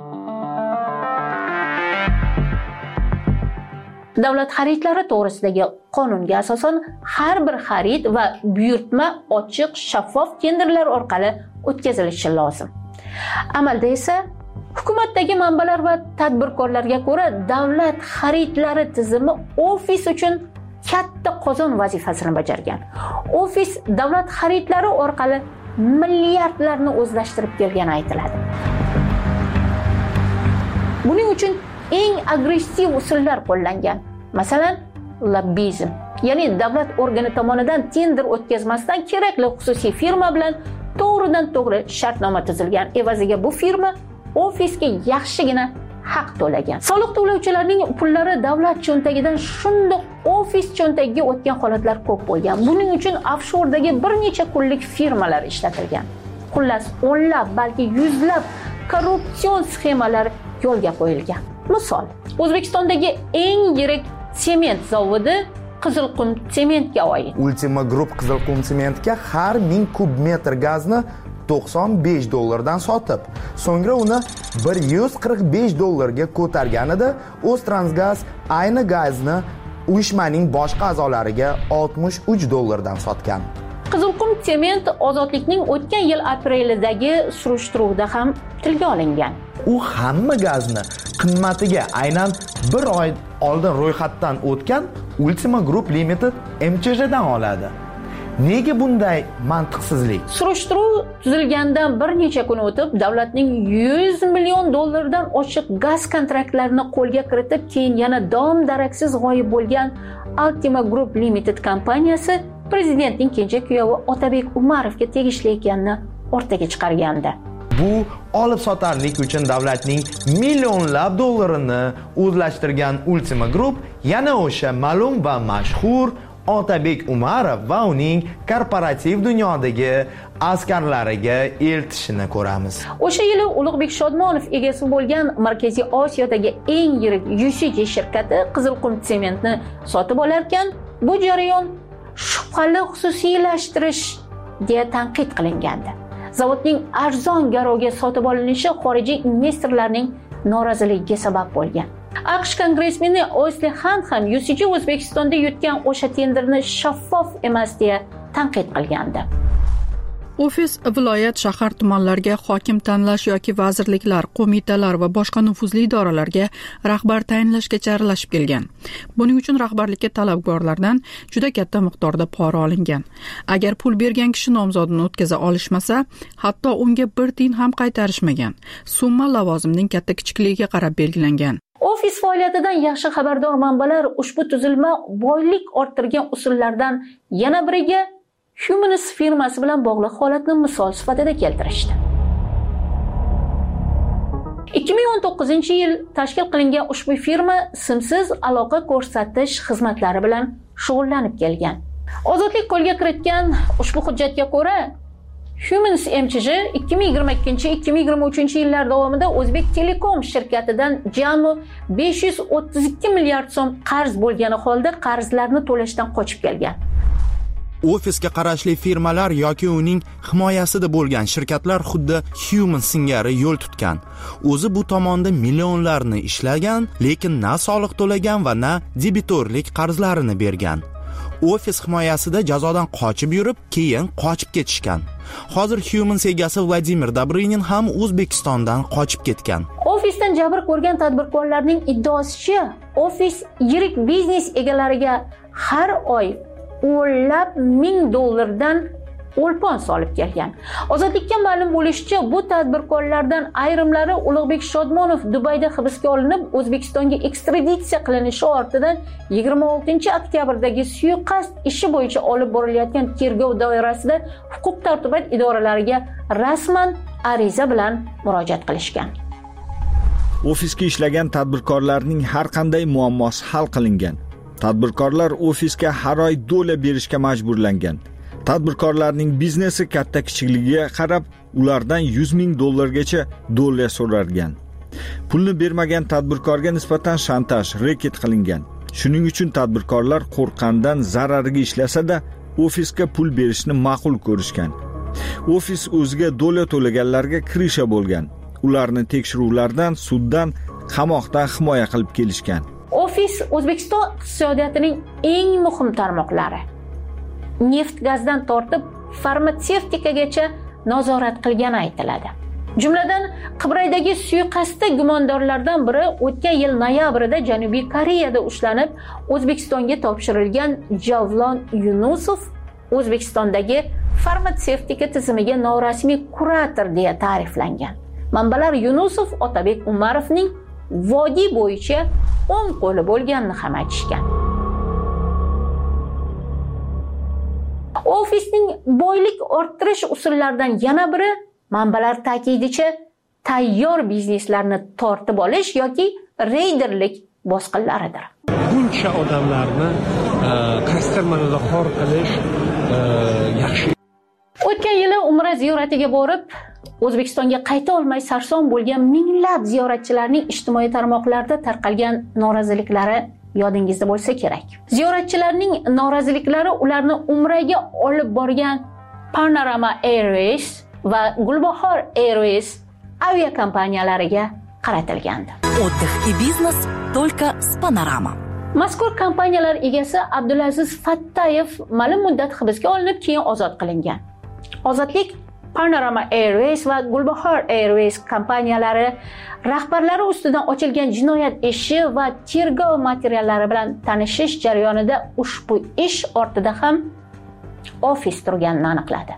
Davlat xaridlari to'g'risidagi qonunga asosan har bir xarid va buyurtma ochiq, shaffof tenderlar orqali o'tkazilishi lozim. Amalda esa hukumatdagi manbalar va tadbirkorlarga ko'ra davlat xaridlari tizimi ofis uchun katta qozon vazifasini bajargan. Ofis davlat xaridlari orqali milliardlarni o'zlashtirib kelgani aytiladi. Buning uchun eng agressiv usullar qo'llangan. Masalan, lobbizm, ya'ni davlat organi tomonidan tender o'tkazmasdan kerakli xususiy firma bilan to'g'ridan to'g'ri shartnoma tuzilgan. Evaziga bu firma ofisga yaxshigina haq to'lagan. Soliq to'lovchilarning pullari davlat cho'ntagidan shundoq ofis cho'ntagiga o'tgan holatlar ko'p bo'lgan. Buning uchun offshordagi bir necha kunlik firmalar ishlatilgan. Xullas, o'nlab, balki yuzlab korrupsion sxemalar yo'lga qo'yilgan. Misol, O'zbekistondagi eng yirik sement zavodi Qizilqum sementga oid. Ultima Group Qizilqum sementga har ming kub metr gazni to'qson besh dollardan sotib, so'ngra uni bir yuz qirq besh dollarga ko'targanida O'ztransgaz ayni gazni uyushmaning boshqa a'zolariga oltmish uch dollardan sotgan. Qizilqum sement ozodlikning o'tgan yil aprelidagi surishtiruvda ham tilga olingan. U hamma gazni qimmatiga aynan bir oy oldin ro'yxatdan o'tgan Ultima Group Limited M Ch J'dan oladi. Nega bunday mantiqsizlik? Surishtiruv tuzilgandan bir necha kun o'tib, davlatning yuz million dollardan oshiq gaz kontraktlarini qo'lga kiritib, keyin yana dom daraksiz g'oyib bo'lgan Ultima Group Limited kompaniyasi prezidentning kenja kuyovi Otabek Umarovga tegishli ekanini o'rtaga chiqargandi. Bu olib sotarlik uchun davlatning millionlab dollarini o'zlashtirgan Ultima Group yana o'sha ma'lum va mashhur Otabek Umarov va uning korporativ dunyodagi askarlariga eltishini ko'ramiz. O'sha yili Ulug'bek Shodmonov egasi bo'lgan Markaziy Osiyodagi eng yirik U C G shirkati Qizilqum sementni sotib olarkan, bu jarayon shubhali xususiylashtirish deya tanqid qilingandi. Zavodning arzon garovga sotib olinishi xorijiy investorlarning noroziligiga sabab bo'lgan. AQSh kongressmeni Osli Hunt ham U C G O'zbekistonda yutgan o'sha tenderni shaffof emas deya tanqid qilgandi. Ofis viloyat, shahar, tumanlarga hokim tanlash yoki vazirliklar, qo'mitalar va boshqa nufuzli idoralarga rahbar tayinlashgacha aralashib kelgan. Buning uchun rahbarlikka talabgorlardan juda katta miqdorda pora olingan. Agar pul bergan kishi nomzodini o'tkaza olishmasa, hatto unga bir tiyin ham qaytarishmagan. Summa lavozimning katta kichikligiga qarab belgilangan. Ofis faoliyatidan yaxshi xabardor manbalar ushbu tuzilma boylik orttirgan usullardan yana biriga Humanis firmasi bilan bog'liq holatni misol sifatida keltirishdi. ikki ming o'n to'qqizinchi yil tashkil qilingan ushbu firma simsiz aloqa ko'rsatish xizmatlari bilan shug'ullanib kelgan. Ozodlik qo'lga kiritgan ushbu hujjatga ko'ra, Humanis M C J ikki ming yigirma ikkinchi ikki ming yigirma uchinchi yillar davomida O'zbek Telekom shirkatidan jami besh yuz o'ttiz ikki milliard so'm qarz bo'lgani holda qarzlarni to'lashdan qochib kelgan. Ofisga qarashli firmalar yoki uning himoyasida bo'lgan shirkatlar xuddi Human singari yo'l tutgan. O'zi bu tomonda millionlarni ishlagan, lekin na soliq to'lagan va na debitorlik qarzlarini bergan. Ofis himoyasida jazodan qochib yurib, keyin qochib ketishgan. Hozir Human egasi Vladimir Dobrinin ham O'zbekistondan qochib ketgan. Ofisdan jabr ko'rgan tadbirkorlarning iddaosicha, ofis yirik biznes egalariga har oy o'nlab ming dollardan o'lpon solib kelgan. Ozodlikka ma'lum bo'lishicha, bu tadbirkorlardan ayrimlari Ulug'bek Shodmonov Dubayda hibsga olinib, O'zbekistonga ekstraditsiya qilinishi ortidan yigirma oltinchi oktyabrdagi suiqasd ishi bo'yicha olib borilayotgan tergov doirasida huquq-tartibot idoralariga rasman ariza bilan murojaat qilishgan. Ofisga ishlagan tadbirkorlarning har qanday muammosi hal qilingan. Tadbirkorlar ofisga har oy dollar berishga majburlangan. Tadbirkorlarning biznesi katta kichikligiga qarab, ulardan yuz ming dollargacha dollar so'ralgan. Pulni bermagan tadbirkorga nisbatan shantaj, reket qilingan. Shuning uchun tadbirkorlar qo'rqqandan zarariga ishlasa-da, ofisga pul berishni ma'qul ko'rishgan. Ofis o'ziga dollar to'laganlarga kirisha bo'lgan. Ularni tekshiruvlardan, suddan, qamoqdan himoya qilib kelishgan. Ofis O'zbekiston iqtisodiyotining eng muhim tarmoqlari, neft gazdan tortib farmatsevtikagacha nazorat qilgani aytiladi. Jumladan, Qibraydagi suiqasdda gumondorlardan biri o'tgan yil noyabrida Janubiy Koreyada ushlanib, O'zbekistonga topshirilgan Javlon Yunusov O'zbekistondagi farmatsevtika tizimiga norasmiy kurator deya ta'riflangan. Manbalar Yunusov Otabek Umarovning vodiy bo'yicha o'ng qo'li bo'lganini ham aytishgan. Ofisning boylik orttirish usullaridan yana biri, manbalar ta'kidicha, tayyor bizneslarni tortib olish yoki reyderlik bosqinlaridir. Buncha odamlarni kastarmanada xor qilish yaxshi. O'tgan yili Umra ziyoratiga borib, O'zbekistonga qayta olmay sarson bo'lgan minglab ziyoratchilarning ijtimoiy tarmoqlarda tarqalgan noroziliklari yodingizda bo'lsa kerak. Ziyoratchilarning noroziliklari ularni Umraga olib borgan Panorama Airways va Gulbahor Airways aviakompaniyalariga qaratilgandi. Отдых и бизнес только с Panorama. Mazkur kompaniyalar egasi Abdulaziz Fattayev ma'lum muddat hibsga olinib, keyin ozod qilingan. Ozodlik Panorama Airways va Gulbahor Airways kompaniyalari rahbarlari ustidan ochilgan jinoyat ishi va tergov materiallari bilan tanishish jarayonida ushbu ish ortida ham ofis turganini aniqladi.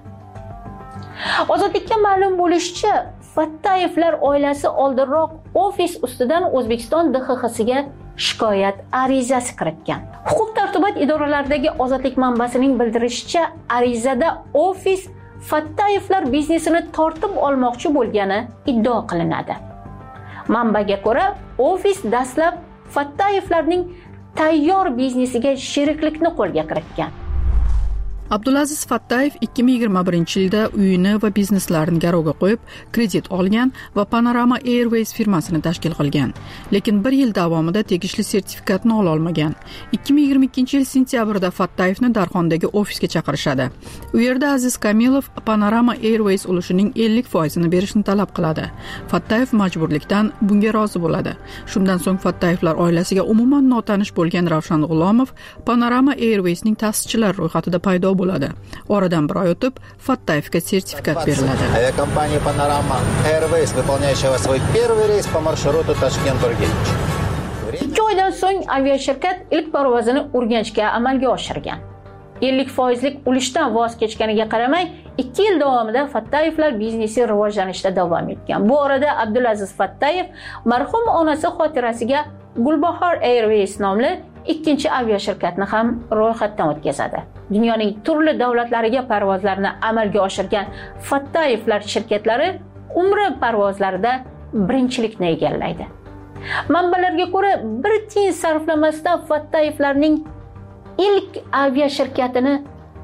Ozodlikka ma'lum bo'lishicha, Fattayevlar oilasi oldinroq ofis ustidan O'zbekiston D X X'siga shikoyat arizasi kiritgan. Huquq-tartibot idoralaridagi Ozodlik manbasining bildirishicha, arizada ofis Fattayevlar biznesini tortib olmoqchi bo'lgani iddao qilinadi. Manbaga ko'ra, ofis dastlab Fattayevlarning tayyor biznesiga sheriklikni qo'lga kiritgan. Abdulaziz Fattayev ikki ming yigirma birinchi yilda uyini va bizneslarini garovga qo'yib, kredit olgan va Panorama Airways firmasini tashkil qilgan. Lekin bir yil davomida tegishli sertifikatni ola olmagan. ikki ming yigirma ikkinchi yil sentyabrda Fattayevni Darxondagi ofisga chaqirishadi. U yerda Aziz Kamilov Panorama Airways ulushining ellik foizini berishni talab qiladi. Fattayev majburlikdan bunga rozi bo'ladi. Shundan so'ng Fattayevlar oilasiga umuman notanish bo'lgan Ravshan G'ulomov Panorama Airwaysning ta'sischilari ro'yxatida paydo bo'ladi. Oradan bir oy o'tib Fattayevga sertifikat beriladi. Aviakompaniya Panorama Airways, выполняющая свой первый рейс по маршруту Tashkent-Urganch. ikki oydan so'ng aviashirkat ilk parvozini Urganchga amalga oshirgan. ellik foizlik ulushdan voz kechganiga qaramay, ikki yil davomida Fattayevlar biznesi rivojlanishda davom etgan. Bu orada Abdulaziz Fattayev marhum onasi xotirasiga Gulbahor Airways nomli ikkinchi aviashirkatni ham ro'yxatdan o'tkazadi. Dunyoning turli davlatlariga parvozlarni amalga oshirgan Fattayevlar shirkatlari umra parvozlarida birinchilikni egallaydi. Manbalarga ko'ra, bir tiyin sarflamasdan Fattayevlarning ilk aviashirkatini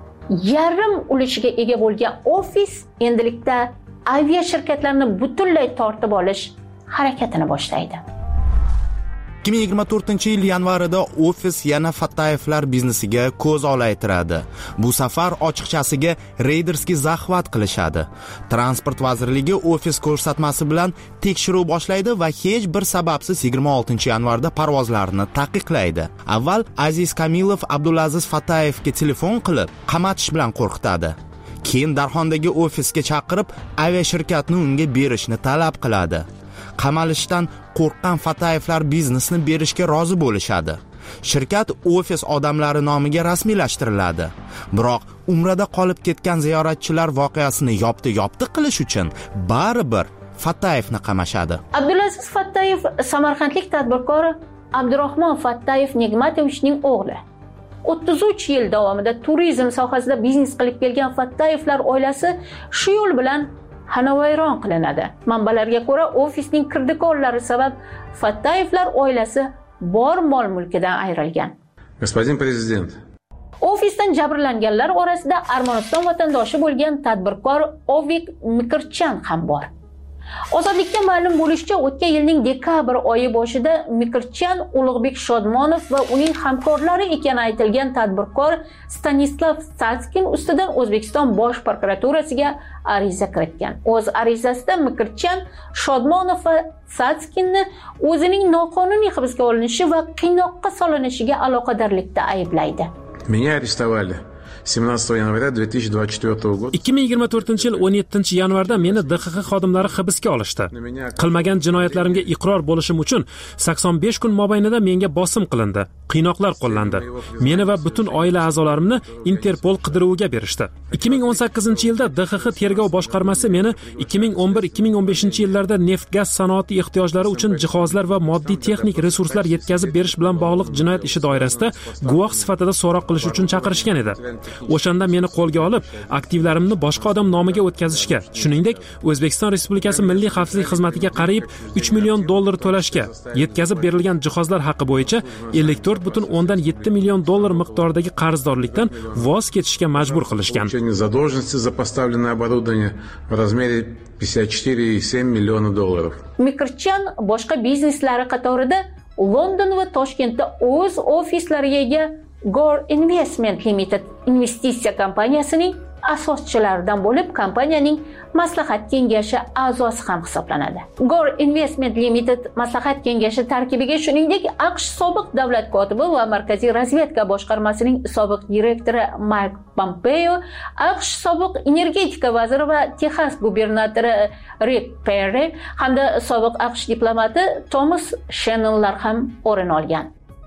yarim ulushiga ega bo'lgan ofis endilikda aviashirkatlarni butunlay tortib olish harakatini boshlaydi. ikki ming yigirma to'rtinchi yil yanvarida ofis yana Fattayevlar biznesiga ko'z olaytiradi. Bu safar ochiqchasiga reyderskiy zaxvat qilishadi. Transport vazirligi ofis ko'rsatmasi bilan tekshiruv boshlaydi va hech bir sababsiz yigirma oltinchi yanvarda parvozlarni taqiqlaydi. Avval Aziz Kamilov Abdulaziz Fattayevga telefon qilib, qamatish bilan qo'rqitadi. Keyin Darxondagi ofisga chaqirib, aviashirkatni unga berishni talab qiladi. Qamalishdan qo'rqqan Fattayevlar biznesni berishga rozi bo'lishadi. Shirkat ofis odamlari nomiga rasmiylashtiriladi. Biroq umrada qolib ketgan ziyoratchilar voqeasini yopti-yopti qilish uchun baribir Fattayevni qamashadi. Abdulaziz Fattayev samarqandlik tadbirkor Abdurahmon Fattayev Nigmatovichning o'g'li. o'ttiz uch yil davomida turizm sohasida biznes qilib kelgan Fattayevlar oilasi shu yo'l bilan xonavayron qilinadi. Manbalarga ko'ra, ofisning kirdikorlari sabab Fattayevlar oilasi bor mol-mulkidan ayrilgan. Господин prezident. Ofisdan jabrlanganlar orasida Armaniston vatandoshi bo'lgan tadbirkor Ovik Mikirchan ham bor. Ozodlikka ma'lum bo'lishicha, o'tgan yilning dekabr oyi boshida Mikirchan Ulug'bek Shodmonov va uning hamkorlari ekani aytilgan tadbirkor Stanislav Satskin ustidan O'zbekiston Bosh prokuraturasiga ariza kiritgan. O'z arizasida Mikirchan Shodmonov va Satskinni o'zining noqonuniy hibsga olinishi va qiynoqqa solinishiga aloqadorlikda ayblaydi. Меня арестовали семнадцатого января две тысячи двадцать четвёртого года. ikki ming yigirma to'rtinchi yil o'n yettinchi yanvarda meni D X X xodimlari hibsga olishdi. Qilmagan jinoyatlarimga iqror bo'lishim uchun sakson besh kun mobaynida menga bosim qilindi, qiynoqlar qo'llandi. Meni va butun oila a'zolarimni Interpol qidiruviga berishdi. ikki ming o'n sakkizinchi yilda D X X tergov boshqarmasi meni ikki ming o'n bir ikki ming o'n beshinchi yillarda neft-gaz sanoati ehtiyojlari uchun jihozlar va moddiy texnik resurslar yetkazib berish bilan bog'liq jinoyat ishi doirasida guvoh sifatida so'roq qilish uchun chaqirishgan edi. O'shanda meni qo'lga olib, aktivlarimni boshqa odam nomiga o'tkazishga, shuningdek, O'zbekiston Respublikasi Milliy xavfsizlik xizmatiga qariyb uch million dollar to'lashga, yetkazib berilgan jihozlar haqi bo'yicha ellik to'rt butun o'ndan yetti million dollar miqdoridagi qarzdorlikdan voz kechishga majbur qilishgan. Задолженности за поставленное оборудование в размере пятьдесят четыре и семь миллиона долларов. Mikirchan boshqa bizneslari qatorida London va Toshkentda o'z ofislariga ega Gore Investment Limited investitsiya kompaniyasining asoschilaridan bo'lib, kompaniyaning maslahat kengashi a'zosi ham hisoblanadi. Gore Investment Limited maslahat kengashi tarkibiga shuningdek AQSh sobiq davlat kotibi va Markaziy razvedka boshqarmasining sobiq direktori Mike Pompeo, AQSh sobiq energetika vaziri va Texas gubernatori Rick Perry hamda sobiq AQSh diplomati Thomas Shannonlar ham o'rin olgan.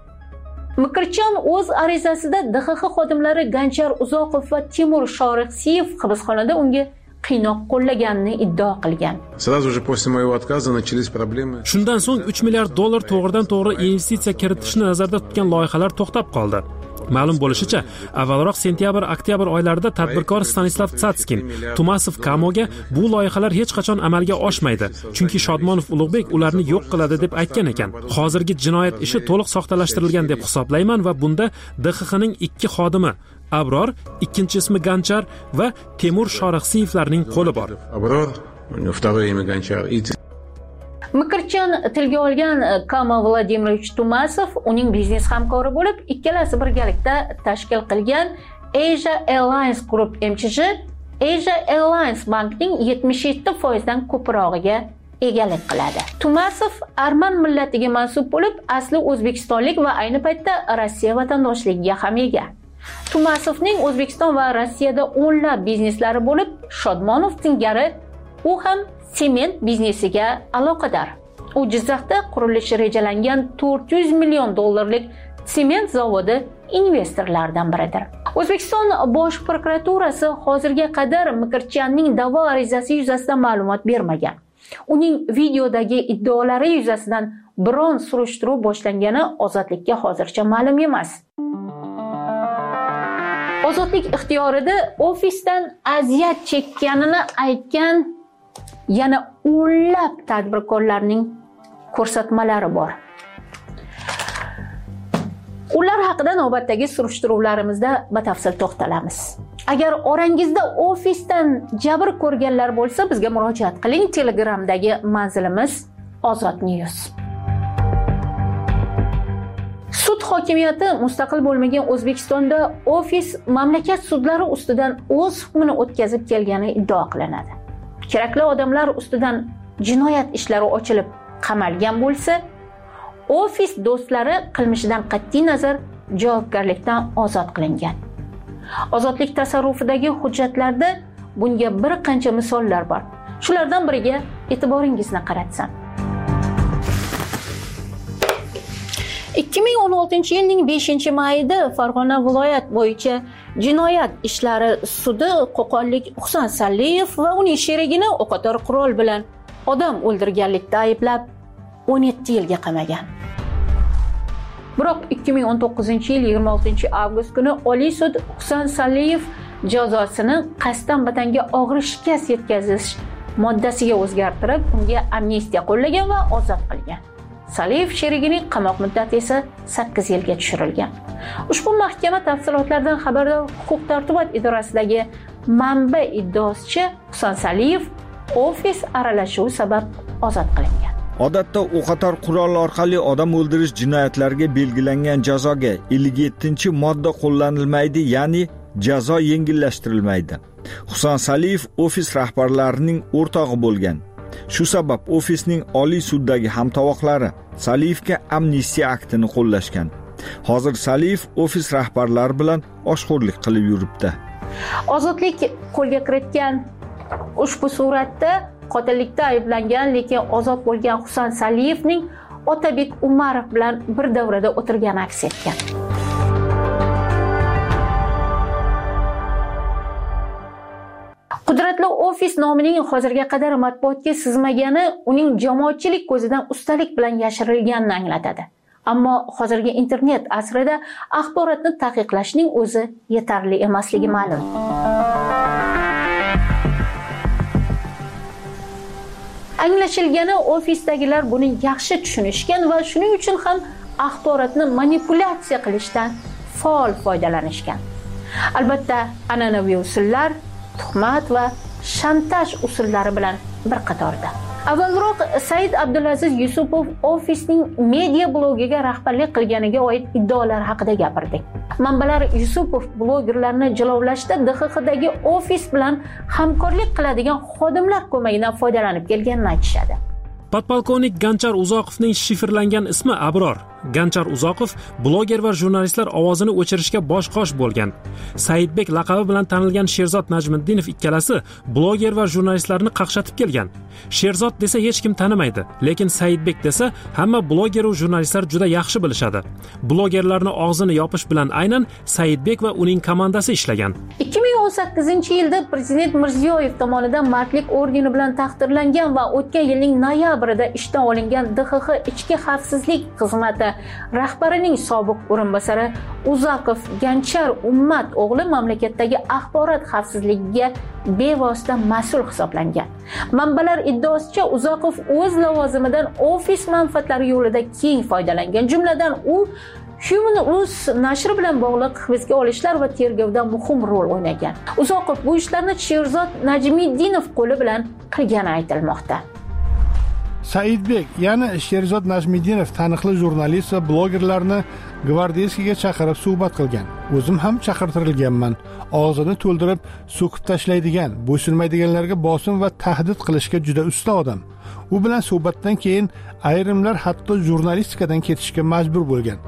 Mikirchan o'z arizasida D X X xodimlari Ganjar Uzoqov va Timur Shoriqsiyev hibsxonada unga qiynoq qo'llaganini iddao qilgan. Сразу же после моего отказа начались проблемы. Shundan so'ng uch milliard dollar to'g'ridan-to'g'ri investitsiya kiritishni nazarda tutgan loyihalar to'xtab qoldi. Ma'lum bo'lishicha, avvalroq sentyabr-oktyabr oylarida tadbirkor Stanislav Satskin Tumasov Kamoga bu loyihalar hech qachon amalga oshmaydi, chunki Shodmonov Ulug'bek ularni yo'q qiladi deb aytgan ekan. Hozirgi jinoyat ishi to'liq soxtalashtirilgan deb hisoblayman va bunda D X Xning ikki xodimi Abror, ikkinchi ismi Ganchar va Temur Shoriqsiyevlarning qo'li bor. Abror, второе имя Гончар и Mikirchan tilga olgan Kama Vladimirovich Tumasov uning biznes hamkori bo'lib, ikkalasi birgalikda tashkil qilgan Asia Airlines Group M C J Asia Airlines bankning yetmish yetti foizdan ko'prog'iga egalik qiladi. Tumasov arman millatiga mansub bo'lib, asli o'zbekistonlik va ayni paytda Rossiya vatandoshligiga ham ega. Tumasovning O'zbekiston va Rossiyada o'nlab bizneslari bo'lib, Shodmonov singari u ham sement biznesiga aloqador. U Jizzaxda qurilishi rejalangan to'rt yuz million dollarlik sement zavodi investorlaridan biridir. O'zbekiston Bosh prokuraturasi hozirga qadar Mikirchiyanning da'vo arizasi yuzasidan ma'lumot bermagan. Uning videodagi iddaolari yuzasidan biron surishtiruv boshlangani Ozodlikka hozircha ma'lum emas. Ozodlik ixtiyorida ofisdan aziyat chekkanini aytgan yana o'nlab tadbirkorlarning ko'rsatmalari bor. Ular haqida navbatdagi surishtiruvlarimizda batafsil to'xtalamiz. Agar orangizda ofisdan jabr ko'rganlar bo'lsa, bizga murojaat qiling. Telegramdagi manzilimiz Ozod News. Sud hokimiyati mustaqil bo'lmagan O'zbekistonda ofis mamlakat sudlari ustidan o'z hukmini o'tkazib kelgani iddao qilinadi. Kerakli odamlar ustidan jinoyat ishlari ochilib qamalgan bo'lsa, ofis do'stlari qilmishidan qat'iy nazar javobgarlikdan ozod qilingan. Ozodlik tasarrufidagi hujjatlarda bunga bir qancha misollar bor. Shulardan biriga e'tiboringizni qaratsam. ikki ming o'n oltinchi yilning beshinchi mayida Farg'ona viloyat bo'yicha jinoyat ishlari sudi qo'qonlik Husan Saliyev va uning sherigini o'qotar qurol bilan odam o'ldirganlikda ayblab o'n yetti yilga qamagan. Biroq ikki ming o'n to'qqizinchi yil yigirma oltinchi avgust kuni Oliy sud Husan Saliyev jazosini qasddan vatanga og'ir shikast yetkazish moddasiga o'zgartirib, unga amnistiya qo'llagan va ozod qilgan. Saliyev sherigining qamoq muddati esa sakkiz yilga tushirilgan. Ushbu mahkama tafsilotlardan xabardor huquq-tartibot idorasidagi manba iddaosicha Husan Saliyev ofis aralashuvi sabab ozod qilingan. Odatda o'qotar qurol orqali odam o'ldirish jinoyatlariga belgilangan jazoga ellik yettinchi modda qo'llanilmaydi, ya'ni jazo yengillashtirilmaydi. Husan Saliyev ofis rahbarlarining o'rtog'i bo'lgan. Shu sabab ofisning Oliy suddagi hamtovoqlari Saliyevga amnistiya aktini qo'llashgan. Hozir Saliyev ofis rahbarlari bilan oshxo'rlik qilib yuribdi. Ozodlik qo'lga kiritgan ushbu suratda qotillikda ayblangan lekin ozod bo'lgan Husan Saliyevning Otabek Umarov bilan bir davrada o'tirgani aks etgan. Qudratli ofis nomining hozirga qadar matbuotga sizmagani uning jamoatchilik ko'zidan ustalik bilan yashirilganini anglatadi. Ammo hozirgi internet asrida axborotni taqiqlashning o'zi yetarli emasligi ma'lum. Anglashilgani ofisdagilar buni yaxshi tushunishgan va shuning uchun ham axborotni manipulyatsiya qilishdan faol foydalanishgan. Albatta, an'anaviy usullar, tuhmat va shantaj usullari bilan bir qatorda. Avvalroq Said Abdulaziz Yusupov ofisning media blogiga rahbarlik qilganiga oid iddaolar haqida gapirdik. Manbalar Yusupov blogerlarni jilovlashda D X Xdagi ofis bilan hamkorlik qiladigan xodimlar ko'magidan foydalanib kelganini aytishadi. Podpolkovnik Ganchar Uzoqovning shifrlangan ismi Abror. Ganchar Uzoqov bloger va jurnalistlar ovozini o'chirishga bosh-qosh bo'lgan. Saidbek laqabi bilan tanilgan Sherzod Najmiddinov ikkalasi bloger va jurnalistlarni qaqshatib kelgan. Sherzod desa hech kim tanimaydi, lekin Saidbek desa hamma bloger va jurnalistlar juda yaxshi bilishadi. Blogerlarni og'zini yopish bilan aynan Saidbek va uning komandasi ishlagan. ikki ming o'n sakkizinchi yilda Prezident Mirziyoyev tomonidan Mardlik ordeni bilan taqdirlangan va o'tgan yilning noyabrida ishdan olingan D X X ichki xavfsizlik xizmati rahbarining sobiq o'rinbosari Uzoqov Ganchar Ummat o'g'li mamlakatdagi axborot xavfsizligiga bevosita mas'ul hisoblangan. Manbalar iddaosicha Uzoqov o'z lavozimidan ofis manfaatlari yo'lida keng foydalangan. Jumladan u Human News nashri bilan bog'liq hibsga olishlar va tergovda muhim rol o'ynagan. Uzoqov bu ishlarni Sherzod Najmiddinov qo'li bilan qilgani aytilmoqda. Saidbek, ya'ni Sherzod Najmiddinov taniqli jurnalist va blogerlarni gvardiyaskiga chaqirib suhbat qilgan. O'zim ham chaqirtirilganman. Og'zini to'ldirib so'kib tashlaydigan, bo'ysunmaydiganlarga bosim va tahdid qilishga juda usta odam. U bilan suhbatdan keyin ayrimlar hatto jurnalistikadan ketishga majbur bo'lgan.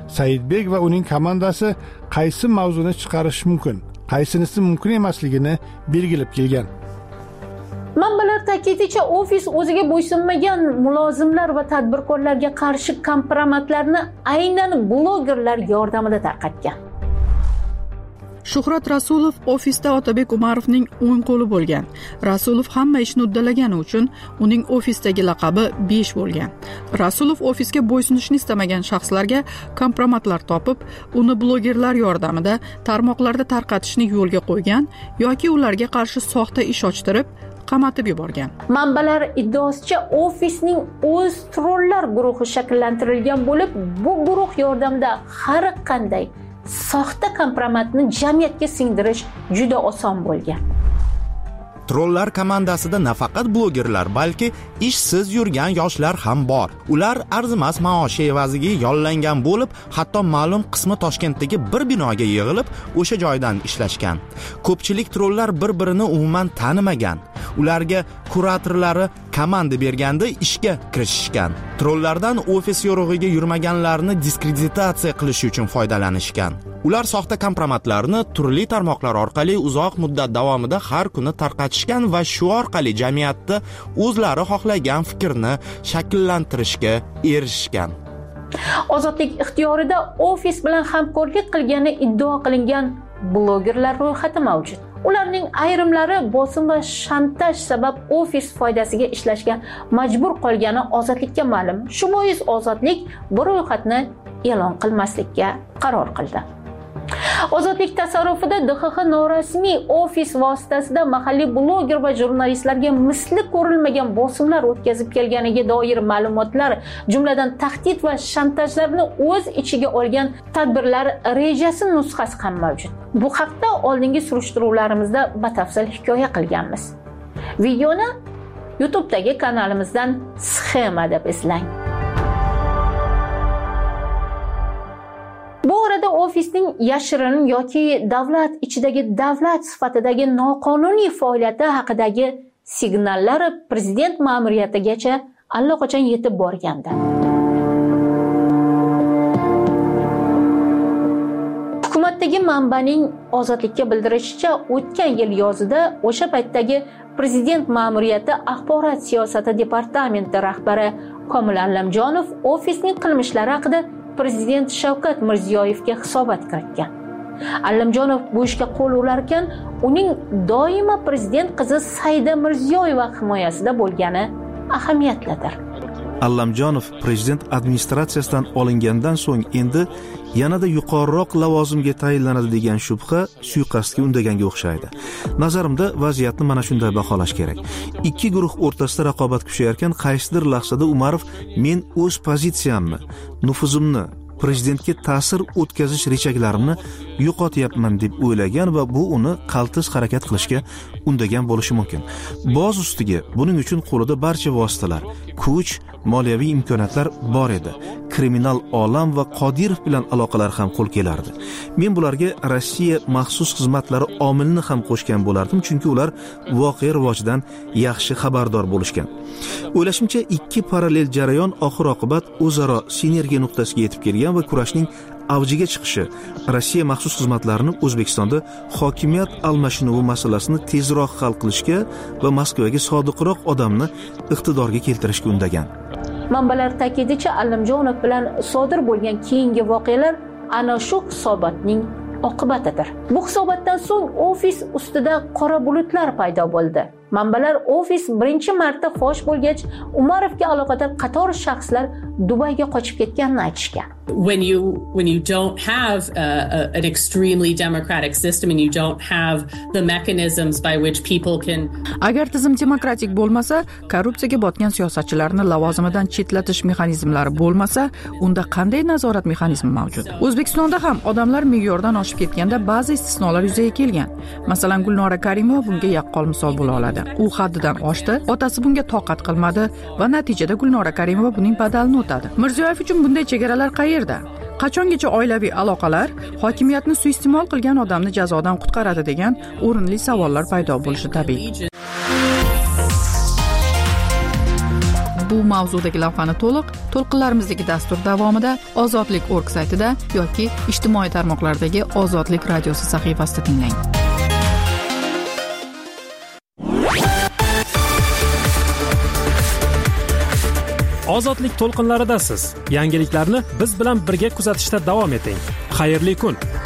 Saidbek va uning komandasi qaysi mavzuni chiqarish mumkin, qaysinisi mumkin emasligini belgilab kelgan. Manbalar ta'kidlashicha, ofis o'ziga bo'ysunmagan mulozimlar va tadbirkorlarga qarshi kompromatlarni aynan blogerlar yordamida tarqatgan. Shuhrat Rasulov ofisda Otabek Umarovning o'ng qo'li bo'lgan. Rasulov hamma ishni uddalagani uchun uning ofisdagi laqabi besh bo'lgan. Rasulov ofisga bo'ysunishni istamagan shaxslarga kompromatlar topib, uni blogerlar yordamida tarmoqlarda tarqatishni yo'lga qo'ygan yoki ularga qarshi soxta ish ochtirib, qamatib yuborgan. Manbalar iddaosicha, ofisning o'z trollar guruhi shakllantirilgan bo'lib, bu guruh yordamida har qanday soxta kompromatni jamiyatga singdirish juda oson bo'lgan. Trollar komandasida nafaqat blogerlar, balki ishsiz yurgan yoshlar ham bor. Ular arzimas maoshi evaziga yollangan bo'lib, hatto ma'lum qismi Toshkentdagi bir binoga yig'ilib, o'sha joydan ishlashgan. Ko'pchilik trollar bir-birini umuman tanimagan. Ularga kuratorlari komanda berganda ishga kirishishgan. Trollardan ofis yo'rig'iga yurmaganlarni diskreditatsiya qilish uchun foydalanishgan. Ular soxta kompromatlarni turli tarmoqlar orqali uzoq muddat davomida har kuni tarqatishgan va shu orqali jamiyatda o'zlari xohlagan fikrni shakllantirishga erishgan. Ozodlik ixtiyorida ofis bilan hamkorlik qilgani iddao qilingan blogerlar ro'yxati mavjud. Ularning ayrimlari bosim va shantaj sabab ofis foydasiga ishlashga majbur qolgani Ozodlikka ma'lum. Shu bois Ozodlik bu ro'yxatni e'lon qilmaslikka qaror qildi. Ozodlik tasarrufida D X X norasmiy ofis vositasida mahalliy bloger va jurnalistlarga misli ko'rilmagan bosimlar o'tkazib kelganiga doir ma'lumotlar, jumladan tahdid va shantajlarni o'z ichiga olgan tadbirlar rejasi nusxasi ham mavjud. Bu haqda oldingi surishtiruvlarimizda batafsil hikoya qilganmiz. Videoni YouTube'dagi kanalimizdan Sxema deb izlang. Bu orada ofisning yashirin yoki davlat ichidagi davlat sifatidagi noqonuniy faoliyati haqidagi signallar prezident ma'muriyatigacha allaqachon yetib borgandi. Hukumatdagi manbaning Ozodlikka bildirishicha, o'tgan yil yozida o'sha paytdagi prezident ma'muriyati axborot siyosati departamenti rahbari Komil Allamjonov ofisning qilmishlari haqida Prezident Shavkat Mirziyoyevga hisobot kiritgan. Allamjonov bu ishga qo'l urarkan, uning doimo prezident qizi Saida Mirziyoyeva himoyasida bo'lgani ahamiyatlidir. Allamjonov prezident administratsiyasidan olingandan so'ng endi yanada yuqoriroq lavozimga tayinlanadi degan shubha suiqasdga undaganga o'xshaydi. Nazarimda vaziyatni mana shunday baholash kerak. Ikki guruh o'rtasida raqobat kuchayarkan, qaysidir lahzada Umarov men o'z pozitsiyamni, nufuzimni, prezidentga ta'sir o'tkazish rejaklarimni yo'qotyapman deb o'ylagan va bu uni qaltis harakat qilishga undagan bo'lishi mumkin. Boz ustiga buning uchun qo'lida barcha vositalar, kuch, moliyaviy imkoniyatlar bor edi. Kriminal olam va Qodirov bilan aloqalar ham qo'l kelardi. Men bularga Rossiya maxsus xizmatlari omilini ham qo'shgan bo'lardim, chunki ular voqea rivojidan yaxshi xabardor bo'lishgan. O'ylashimcha, ikki parallel jarayon oxir-oqibat o'zaro sinergiya nuqtasiga yetib kelgan va kurashning avjiga chiqishi Rossiya maxsus xizmatlarini O'zbekistonda hokimiyat almashinuvi masalasini tezroq hal qilishga va Moskvaga sodiqroq odamni iqtidorga keltirishga undagan. Manbalar ta'kidicha, Allamjonov bilan sodir bo'lgan keyingi voqealar ana shu hisobotning oqibatidir. Bu hisobotdan so'ng ofis ustida qora bulutlar paydo bo'ldi. Manbalar ofis birinchi marta fosh bo'lgach, Umarovga aloqador qator shaxslar Dubayga qochib ketganini aytishgan. When you when you don't have a, a, an extremely democratic system and you don't have the mechanisms by which people can Agar tizim demokratik bo'lmasa, korrupsiyaga botgan siyosatchilarni lavozimidan chetlatish mexanizmlari bo'lmasa, unda qanday nazorat mexanizmi mavjud? O'zbekistonda ham odamlar me'yordan oshib ketganda ba'zi istisnolar yuzaga kelgan. Masalan, Gulnora Karimova bunga yaqqol misol bo'la oladi. U haddidan oshdi, otasi bunga toqat qilmadi va natijada Gulnora Karimova buning badalini o'tadi. Mirziyoyev uchun bunday chegaralar qayerda? Qachongacha oilaviy aloqalar hokimiyatni suiiste'mol qilgan odamni jazodan qutqaradi degan o'rinli savollar paydo bo'lishi tabiiy. bu mavzudagi lavhani to'liq to'lqinlarimizdagi dastur davomida ozodlik nokta org saytida yoki ijtimoiy tarmoqlardagi Ozodlik radiosi sahifasida tinglang. Ozodlik to'lqinlaridasiz. Yangiliklarni biz bilan birga kuzatishda davom eting. Xayrli kun.